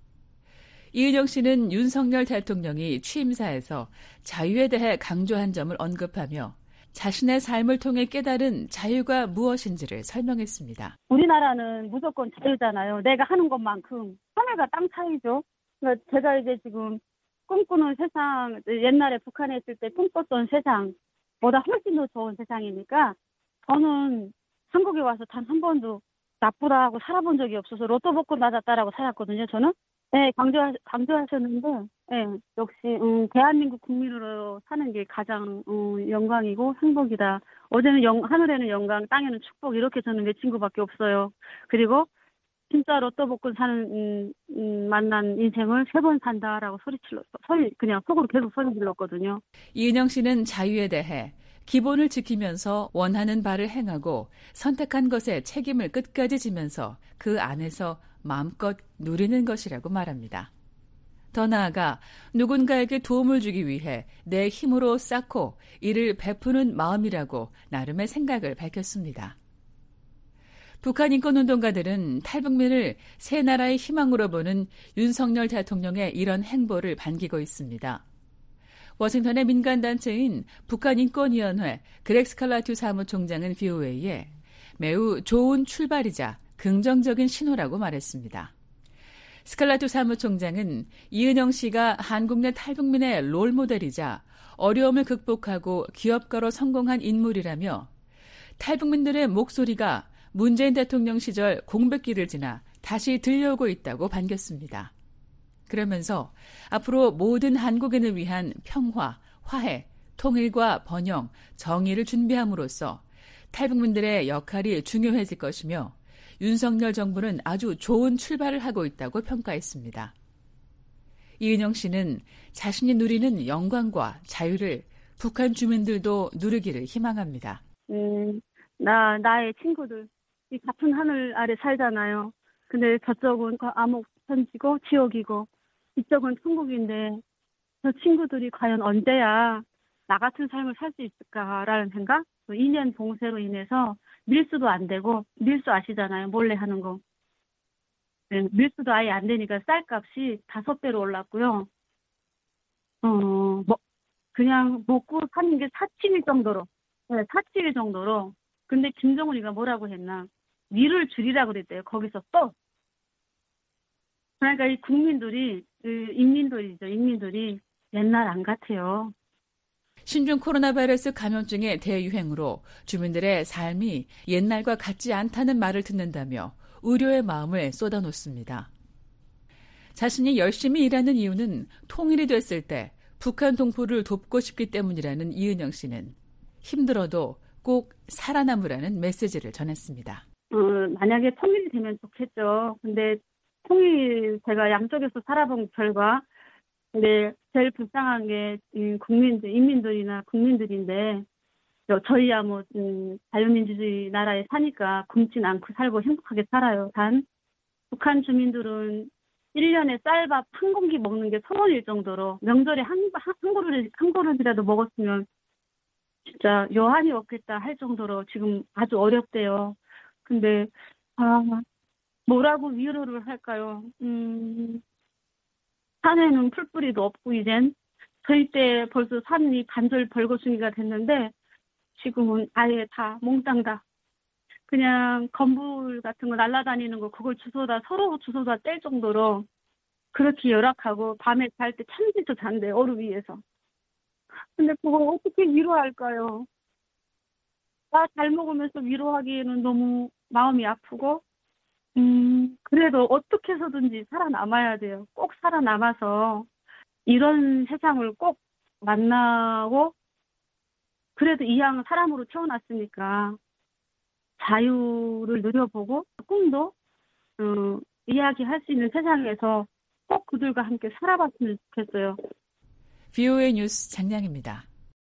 이은영 씨는 윤석열 대통령이 취임사에서 자유에 대해 강조한 점을 언급하며 자신의 삶을 통해 깨달은 자유가 무엇인지를 설명했습니다. 우리나라는 무조건 자유잖아요. 내가 하는 것만큼. 하늘과 땅 차이죠. 그러니까 제가 이제 지금 꿈꾸는 세상, 옛날에 북한에 있을 때 꿈꿨던 세상보다 훨씬 더 좋은 세상이니까 저는 한국에 와서 단 한 번도 나쁘다고 살아본 적이 없어서 로또 복권 맞았다라고 살았거든요, 저는. 네, 강조하셨는데, 네, 역시, 대한민국 국민으로 사는 게 가장, 영광이고 행복이다. 어제는 하늘에는 영광, 땅에는 축복, 이렇게 저는 외친 것밖에 없어요. 그리고, 진짜 로또 복권 만난 인생을 3번 산다라고 그냥 속으로 계속 소리 질렀거든요. 이은영 씨는 자유에 대해 기본을 지키면서 원하는 바를 행하고 선택한 것에 책임을 끝까지 지면서 그 안에서 마음껏 누리는 것이라고 말합니다. 더 나아가 누군가에게 도움을 주기 위해 내 힘으로 쌓고 이를 베푸는 마음이라고 나름의 생각을 밝혔습니다. 북한 인권운동가들은 탈북민을 새 나라의 희망으로 보는 윤석열 대통령의 이런 행보를 반기고 있습니다. 워싱턴의 민간단체인 북한인권위원회 그렉 스칼라튜 사무총장은 VOA에 매우 좋은 출발이자 긍정적인 신호라고 말했습니다. 스칼라투 사무총장은 이은영 씨가 한국 내 탈북민의 롤모델이자 어려움을 극복하고 기업가로 성공한 인물이라며 탈북민들의 목소리가 문재인 대통령 시절 공백기를 지나 다시 들려오고 있다고 반겼습니다. 그러면서 앞으로 모든 한국인을 위한 평화, 화해, 통일과 번영, 정의를 준비함으로써 탈북민들의 역할이 중요해질 것이며 윤석열 정부는 아주 좋은 출발을 하고 있다고 평가했습니다. 이은영 씨는 자신이 누리는 영광과 자유를 북한 주민들도 누리기를 희망합니다. 나의 친구들, 이 같은 하늘 아래 살잖아요. 근데 저쪽은 암흑 천지고 지옥이고 이쪽은 천국인데 저 친구들이 과연 언제야 나 같은 삶을 살 수 있을까라는 생각? 2년 봉쇄로 인해서 밀수도 안 되고, 밀수 아시잖아요. 몰래 하는 거. 네, 밀수도 아예 안 되니까 쌀값이 5배로 올랐고요. 그냥 먹고 사는 게 사치일 정도로. 네, 사치일 정도로. 근데 김정은이가 뭐라고 했나? 밀을 줄이라고 그랬대요. 거기서 또. 그러니까 이 국민들이, 인민들이 옛날 안 같아요. 신종 코로나 바이러스 감염증의 대유행으로 주민들의 삶이 옛날과 같지 않다는 말을 듣는다며 우려의 마음을 쏟아놓습니다. 자신이 열심히 일하는 이유는 통일이 됐을 때 북한 동포를 돕고 싶기 때문이라는 이은영 씨는 힘들어도 꼭 살아남으라는 메시지를 전했습니다. 만약에 통일이 되면 좋겠죠. 근데 제가 양쪽에서 살아본 결과, 근데 제일 불쌍한 게 인민들이나 국민들인데, 저희야 자유민주주의 나라에 사니까 굶진 않고 살고 행복하게 살아요. 단 북한 주민들은 1년에 쌀밥 한 공기 먹는 게 서러울 정도로 명절에 한 그릇이라도 먹었으면 진짜 여한이 없겠다 할 정도로 지금 아주 어렵대요. 근데 뭐라고 위로를 할까요? 산에는 풀뿌리도 없고 이젠 저희 때 벌써 산이 반절 벌거숭이가 됐는데 지금은 아예 다 몽땅 다 그냥 건물 같은 거 날아다니는 거 그걸 서로 주워다 뗄 정도로 그렇게 열악하고 밤에 잘 때 찬지도 잔대 얼음 위에서. 근데 그걸 어떻게 위로할까요? 나 잘 먹으면서 위로하기에는 너무 마음이 아프고 그래도 어떻게 해서든지 살아남아야 돼요. 꼭 살아남아서 이런 세상을 꼭 만나고 그래도 이왕 사람으로 태어났으니까 자유를 누려보고 꿈도 이야기할 수 있는 세상에서 꼭 그들과 함께 살아봤으면 좋겠어요. VOA 뉴스 장량입니다.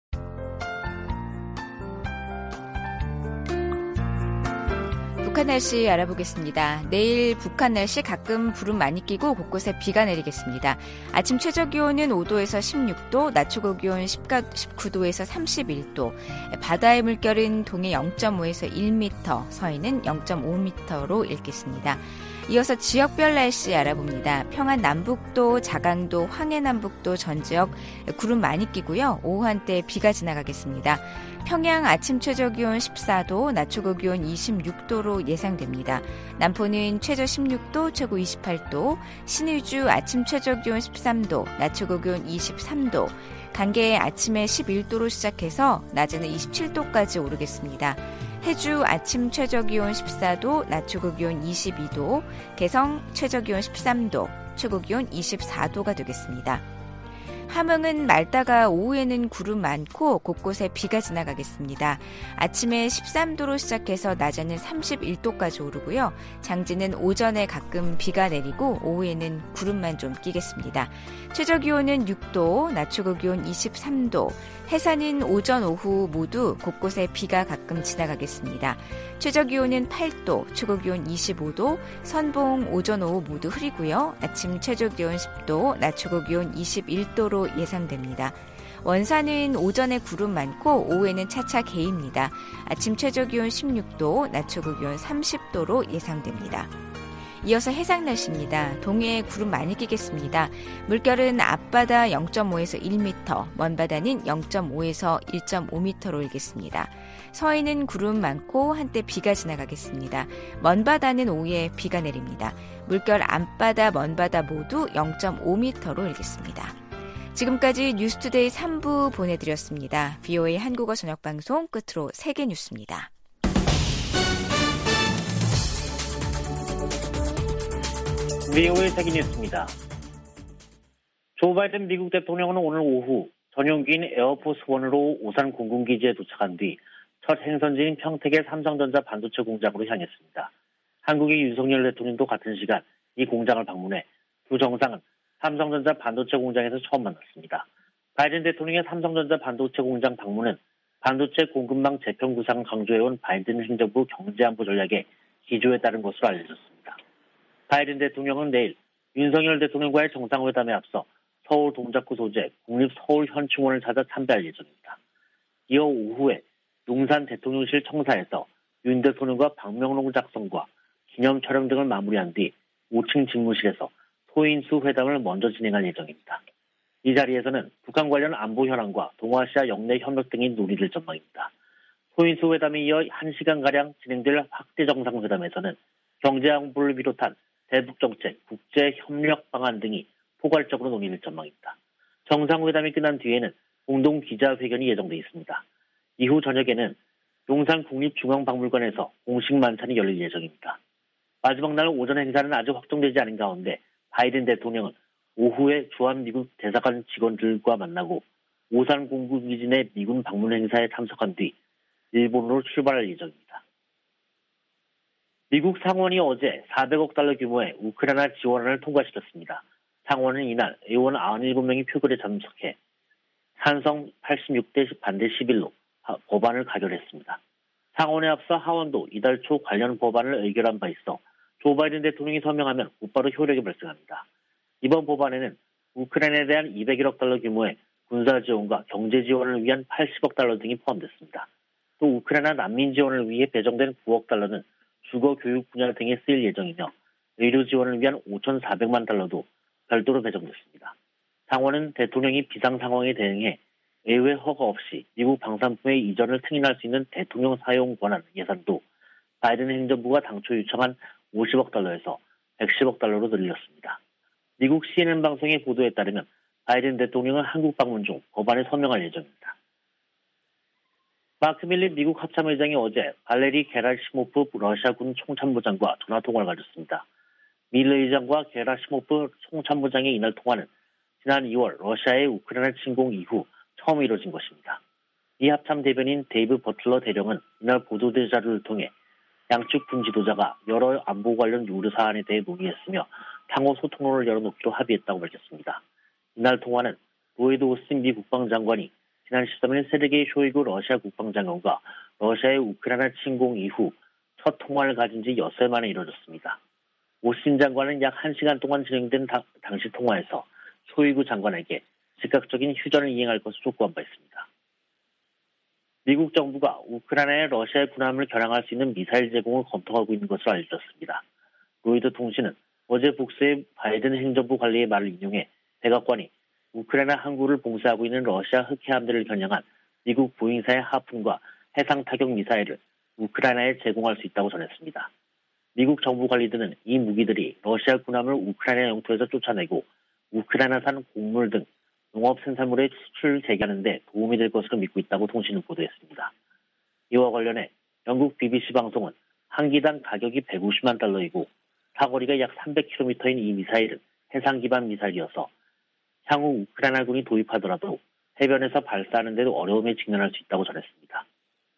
북한 날씨 알아보겠습니다. 내일 북한 날씨 가끔 구름 많이 끼고 곳곳에 비가 내리겠습니다. 아침 최저기온은 5도에서 16도, 낮 최고기온 19도에서 31도, 바다의 물결은 동해 0.5에서 1m, 서해는 0.5m로 일겠습니다. 이어서 지역별 날씨 알아봅니다. 평안 남북도, 자강도, 황해 남북도 전 지역 구름 많이 끼고요. 오후 한때 비가 지나가겠습니다. 평양 아침 최저기온 14도, 낮 최고기온 26도로 예상됩니다. 남포는 최저 16도, 최고 28도, 신의주 아침 최저기온 13도, 낮 최고기온 23도, 간계 아침에 11도로 시작해서 낮에는 27도까지 오르겠습니다. 해주 아침 최저기온 14도, 낮 최고기온 22도, 개성 최저기온 13도, 최고기온 24도가 되겠습니다. 함흥은 맑다가 오후에는 구름 많고 곳곳에 비가 지나가겠습니다. 아침에 13도로 시작해서 낮에는 31도까지 오르고요. 장지는 오전에 가끔 비가 내리고 오후에는 구름만 좀 끼겠습니다. 최저기온은 6도, 낮 최고기온 23도, 해산은 오전 오후 모두 곳곳에 비가 가끔 지나가겠습니다. 최저기온은 8도, 최고기온 25도, 선봉 오전 오후 모두 흐리고요. 아침 최저기온 10도, 낮 최고기온 21도로 예상됩니다. 원산은 오전에 구름 많고 오후에는 차차 개입니다. 아침 최저기온 16도, 낮 최고기온 30도로 예상됩니다. 이어서 해상 날씨입니다. 동해에 구름 많이 끼겠습니다. 물결은 앞바다 0.5에서 1m, 먼바다는 0.5에서 1.5m로 일겠습니다. 서해는 구름 많고 한때 비가 지나가겠습니다. 먼바다는 오후에 비가 내립니다. 물결 앞바다, 먼바다 모두 0.5m로 일겠습니다. 지금까지 뉴스투데이 3부 보내드렸습니다. VOA 한국어 저녁방송 끝으로 세계 뉴스입니다. VOA 세계 뉴스입니다. 조 바이든 미국 대통령은 오늘 오후 전용기인 에어포스1으로 오산 공군기지에 도착한 뒤 첫 행선지인 평택의 삼성전자 반도체 공장으로 향했습니다. 한국의 윤석열 대통령도 같은 시간 이 공장을 방문해 두 정상은 삼성전자 반도체 공장에서 처음 만났습니다. 바이든 대통령의 삼성전자 반도체 공장 방문은 반도체 공급망 재편 구상을 강조해온 바이든 행정부 경제안보 전략의 기조에 따른 것으로 알려졌습니다. 바이든 대통령은 내일 윤석열 대통령과의 정상회담에 앞서 서울 동작구 소재 국립서울현충원을 찾아 참배할 예정입니다. 이어 오후에 용산 대통령실 청사에서 윤 대통령과 방명록 작성과 기념 촬영 등을 마무리한 뒤 5층 집무실에서 소인수 회담을 먼저 진행할 예정입니다. 이 자리에서는 북한 관련 안보 현황과 동아시아 영내 협력 등이 논의될 전망입니다. 소인수 회담에 이어 1시간가량 진행될 확대 정상회담에서는 경제안보를 비롯한 대북정책, 국제협력 방안 등이 포괄적으로 논의될 전망입니다. 정상회담이 끝난 뒤에는 공동 기자회견이 예정돼 있습니다. 이후 저녁에는 용산 국립중앙박물관에서 공식 만찬이 열릴 예정입니다. 마지막 날 오전 행사는 아직 확정되지 않은 가운데 바이든 대통령은 오후에 주한미국 대사관 직원들과 만나고 오산 공군기지 내 미군 방문 행사에 참석한 뒤 일본으로 출발할 예정입니다. 미국 상원이 어제 400억 달러 규모의 우크라이나 지원안을 통과시켰습니다. 상원은 이날 의원 97명이 표결에 참석해 찬성 86대 반대 11로 법안을 가결했습니다. 상원에 앞서 하원도 이달 초 관련 법안을 의결한 바 있어 조 바이든 대통령이 서명하면 곧바로 효력이 발생합니다. 이번 법안에는 우크라이나에 대한 201억 달러 규모의 군사 지원과 경제 지원을 위한 80억 달러 등이 포함됐습니다. 또 우크라이나 난민 지원을 위해 배정된 9억 달러는 주거 교육 분야 등에 쓰일 예정이며 의료 지원을 위한 5,400만 달러도 별도로 배정됐습니다. 상원은 대통령이 비상 상황에 대응해 의회 허가 없이 미국 방산품의 이전을 승인할 수 있는 대통령 사용 권한 예산도 바이든 행정부가 당초 요청한 50억 달러에서 110억 달러로 늘렸습니다. 미국 CNN 방송의 보도에 따르면 바이든 대통령은 한국 방문 중 법안에 서명할 예정입니다. 마크 밀리 미국 합참의장이 어제 발레리 게라시모프 러시아군 총참모장과 전화 통화를 가졌습니다. 밀리 의장과 게라시모프 총참모장의 이날 통화는 지난 2월 러시아의 우크라이나 침공 이후 처음 이뤄진 것입니다. 이 합참 대변인 데이브 버틀러 대령은 이날 보도된 자료를 통해 양측 군 지도자가 여러 안보 관련 요구 사안에 대해 논의했으며 상호 소통론을 열어놓기로 합의했다고 밝혔습니다. 이날 통화는 로이드 오스틴 미 국방장관이 지난 13일 세르게이 쇼이구 러시아 국방장관과 러시아의 우크라이나 침공 이후 첫 통화를 가진 지 엿새 만에 이뤄졌습니다. 오스틴 장관은 약 1시간 동안 진행된 당시 통화에서 쇼이구 장관에게 즉각적인 휴전을 이행할 것을 촉구한 바 있습니다. 미국 정부가 우크라이나에 러시아의 군함을 겨냥할 수 있는 미사일 제공을 검토하고 있는 것으로 알려졌습니다. 로이드 통신은 어제 북스의 바이든 행정부 관리의 말을 인용해 백악관이 우크라이나 항구를 봉쇄하고 있는 러시아 흑해함대를 겨냥한 미국 보잉사의 하푼과 해상 타격 미사일을 우크라이나에 제공할 수 있다고 전했습니다. 미국 정부 관리들은 이 무기들이 러시아 군함을 우크라이나 영토에서 쫓아내고 우크라이나산 곡물 등 농업 생산물의 수출 재개하는 데 도움이 될 것으로 믿고 있다고 통신은 보도했습니다. 이와 관련해 영국 BBC 방송은 한 기당 가격이 150만 달러이고 사거리가 약 300km인 이 미사일은 해상 기반 미사일이어서 향후 우크라이나군이 도입하더라도 해변에서 발사하는 데도 어려움에 직면할 수 있다고 전했습니다.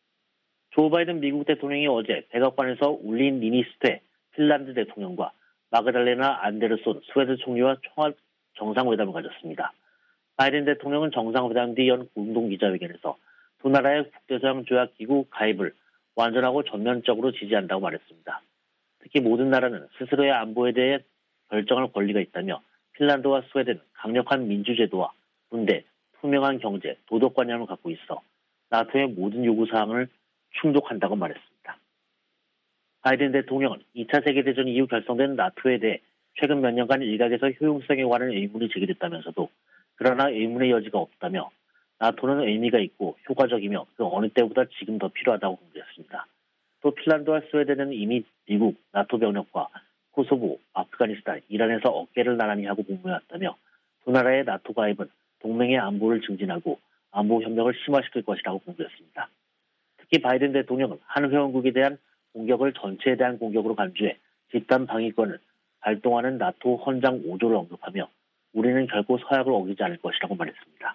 조 바이든 미국 대통령이 어제 백악관에서 울린 니니스테 핀란드 대통령과 마그달레나 안데르손 스웨드 총리와 총합 정상회담을 가졌습니다. 바이든 대통령은 정상회담 뒤 연 공동기자회견에서 두 나라의 국제서양조약기구 가입을 완전하고 전면적으로 지지한다고 말했습니다. 특히 모든 나라는 스스로의 안보에 대해 결정할 권리가 있다며 핀란드와 스웨덴은 강력한 민주제도와 군대, 투명한 경제, 도덕관념을 갖고 있어 나토의 모든 요구사항을 충족한다고 말했습니다. 바이든 대통령은 2차 세계대전 이후 결성된 나토에 대해 최근 몇 년간 일각에서 효용성에 관한 의문이 제기됐다면서도 그러나 의문의 여지가 없다며 나토는 의미가 있고 효과적이며 그 어느 때보다 지금 더 필요하다고 공개했습니다. 또 핀란드와 스웨덴은 이미 미국, 나토 병력과 코소보, 아프가니스탄, 이란에서 어깨를 나란히 하고 복무해왔다며 두 나라의 나토 가입은 동맹의 안보를 증진하고 안보 협력을 심화시킬 것이라고 공개했습니다. 특히 바이든 대통령은 한 회원국에 대한 공격을 전체에 대한 공격으로 간주해 집단 방위권을 발동하는 나토 헌장 5조를 언급하며 우리는 결코 서약을 어기지 않을 것이라고 말했습니다.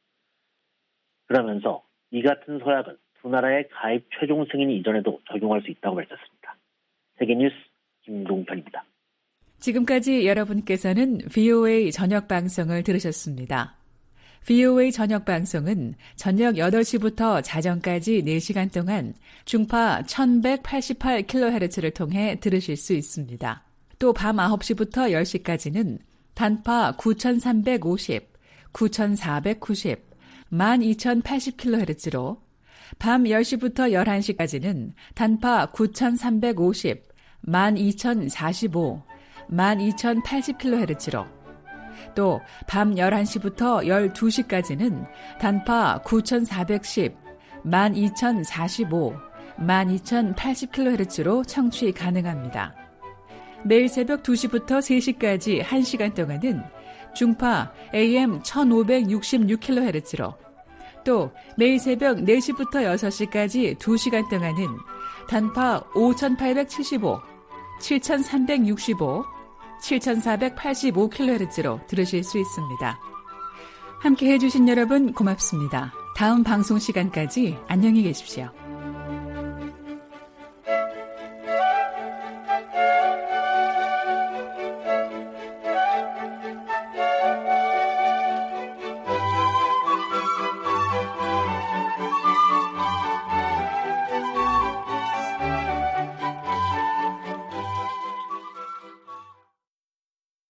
그러면서 이 같은 서약은 두 나라의 가입 최종 승인 이전에도 적용할 수 있다고 밝혔습니다. 세계뉴스 김동편입니다. 지금까지 여러분께서는 VOA 저녁 방송을 들으셨습니다. VOA 저녁 방송은 저녁 8시부터 자정까지 4시간 동안 중파 1188kHz를 통해 들으실 수 있습니다. 또 밤 9시부터 10시까지는 단파 9350, 9490, 12080kHz로 밤 10시부터 11시까지는 단파 9350, 12045, 12080kHz로 또 밤 11시부터 12시까지는 단파 9410, 12045, 12080kHz로 청취 가능합니다. 매일 새벽 2시부터 3시까지 1시간 동안은 중파 AM 1566kHz로 또 매일 새벽 4시부터 6시까지 2시간 동안은 단파 5875, 7365, 7485kHz로 들으실 수 있습니다. 함께 해주신 여러분 고맙습니다. 다음 방송 시간까지 안녕히 계십시오.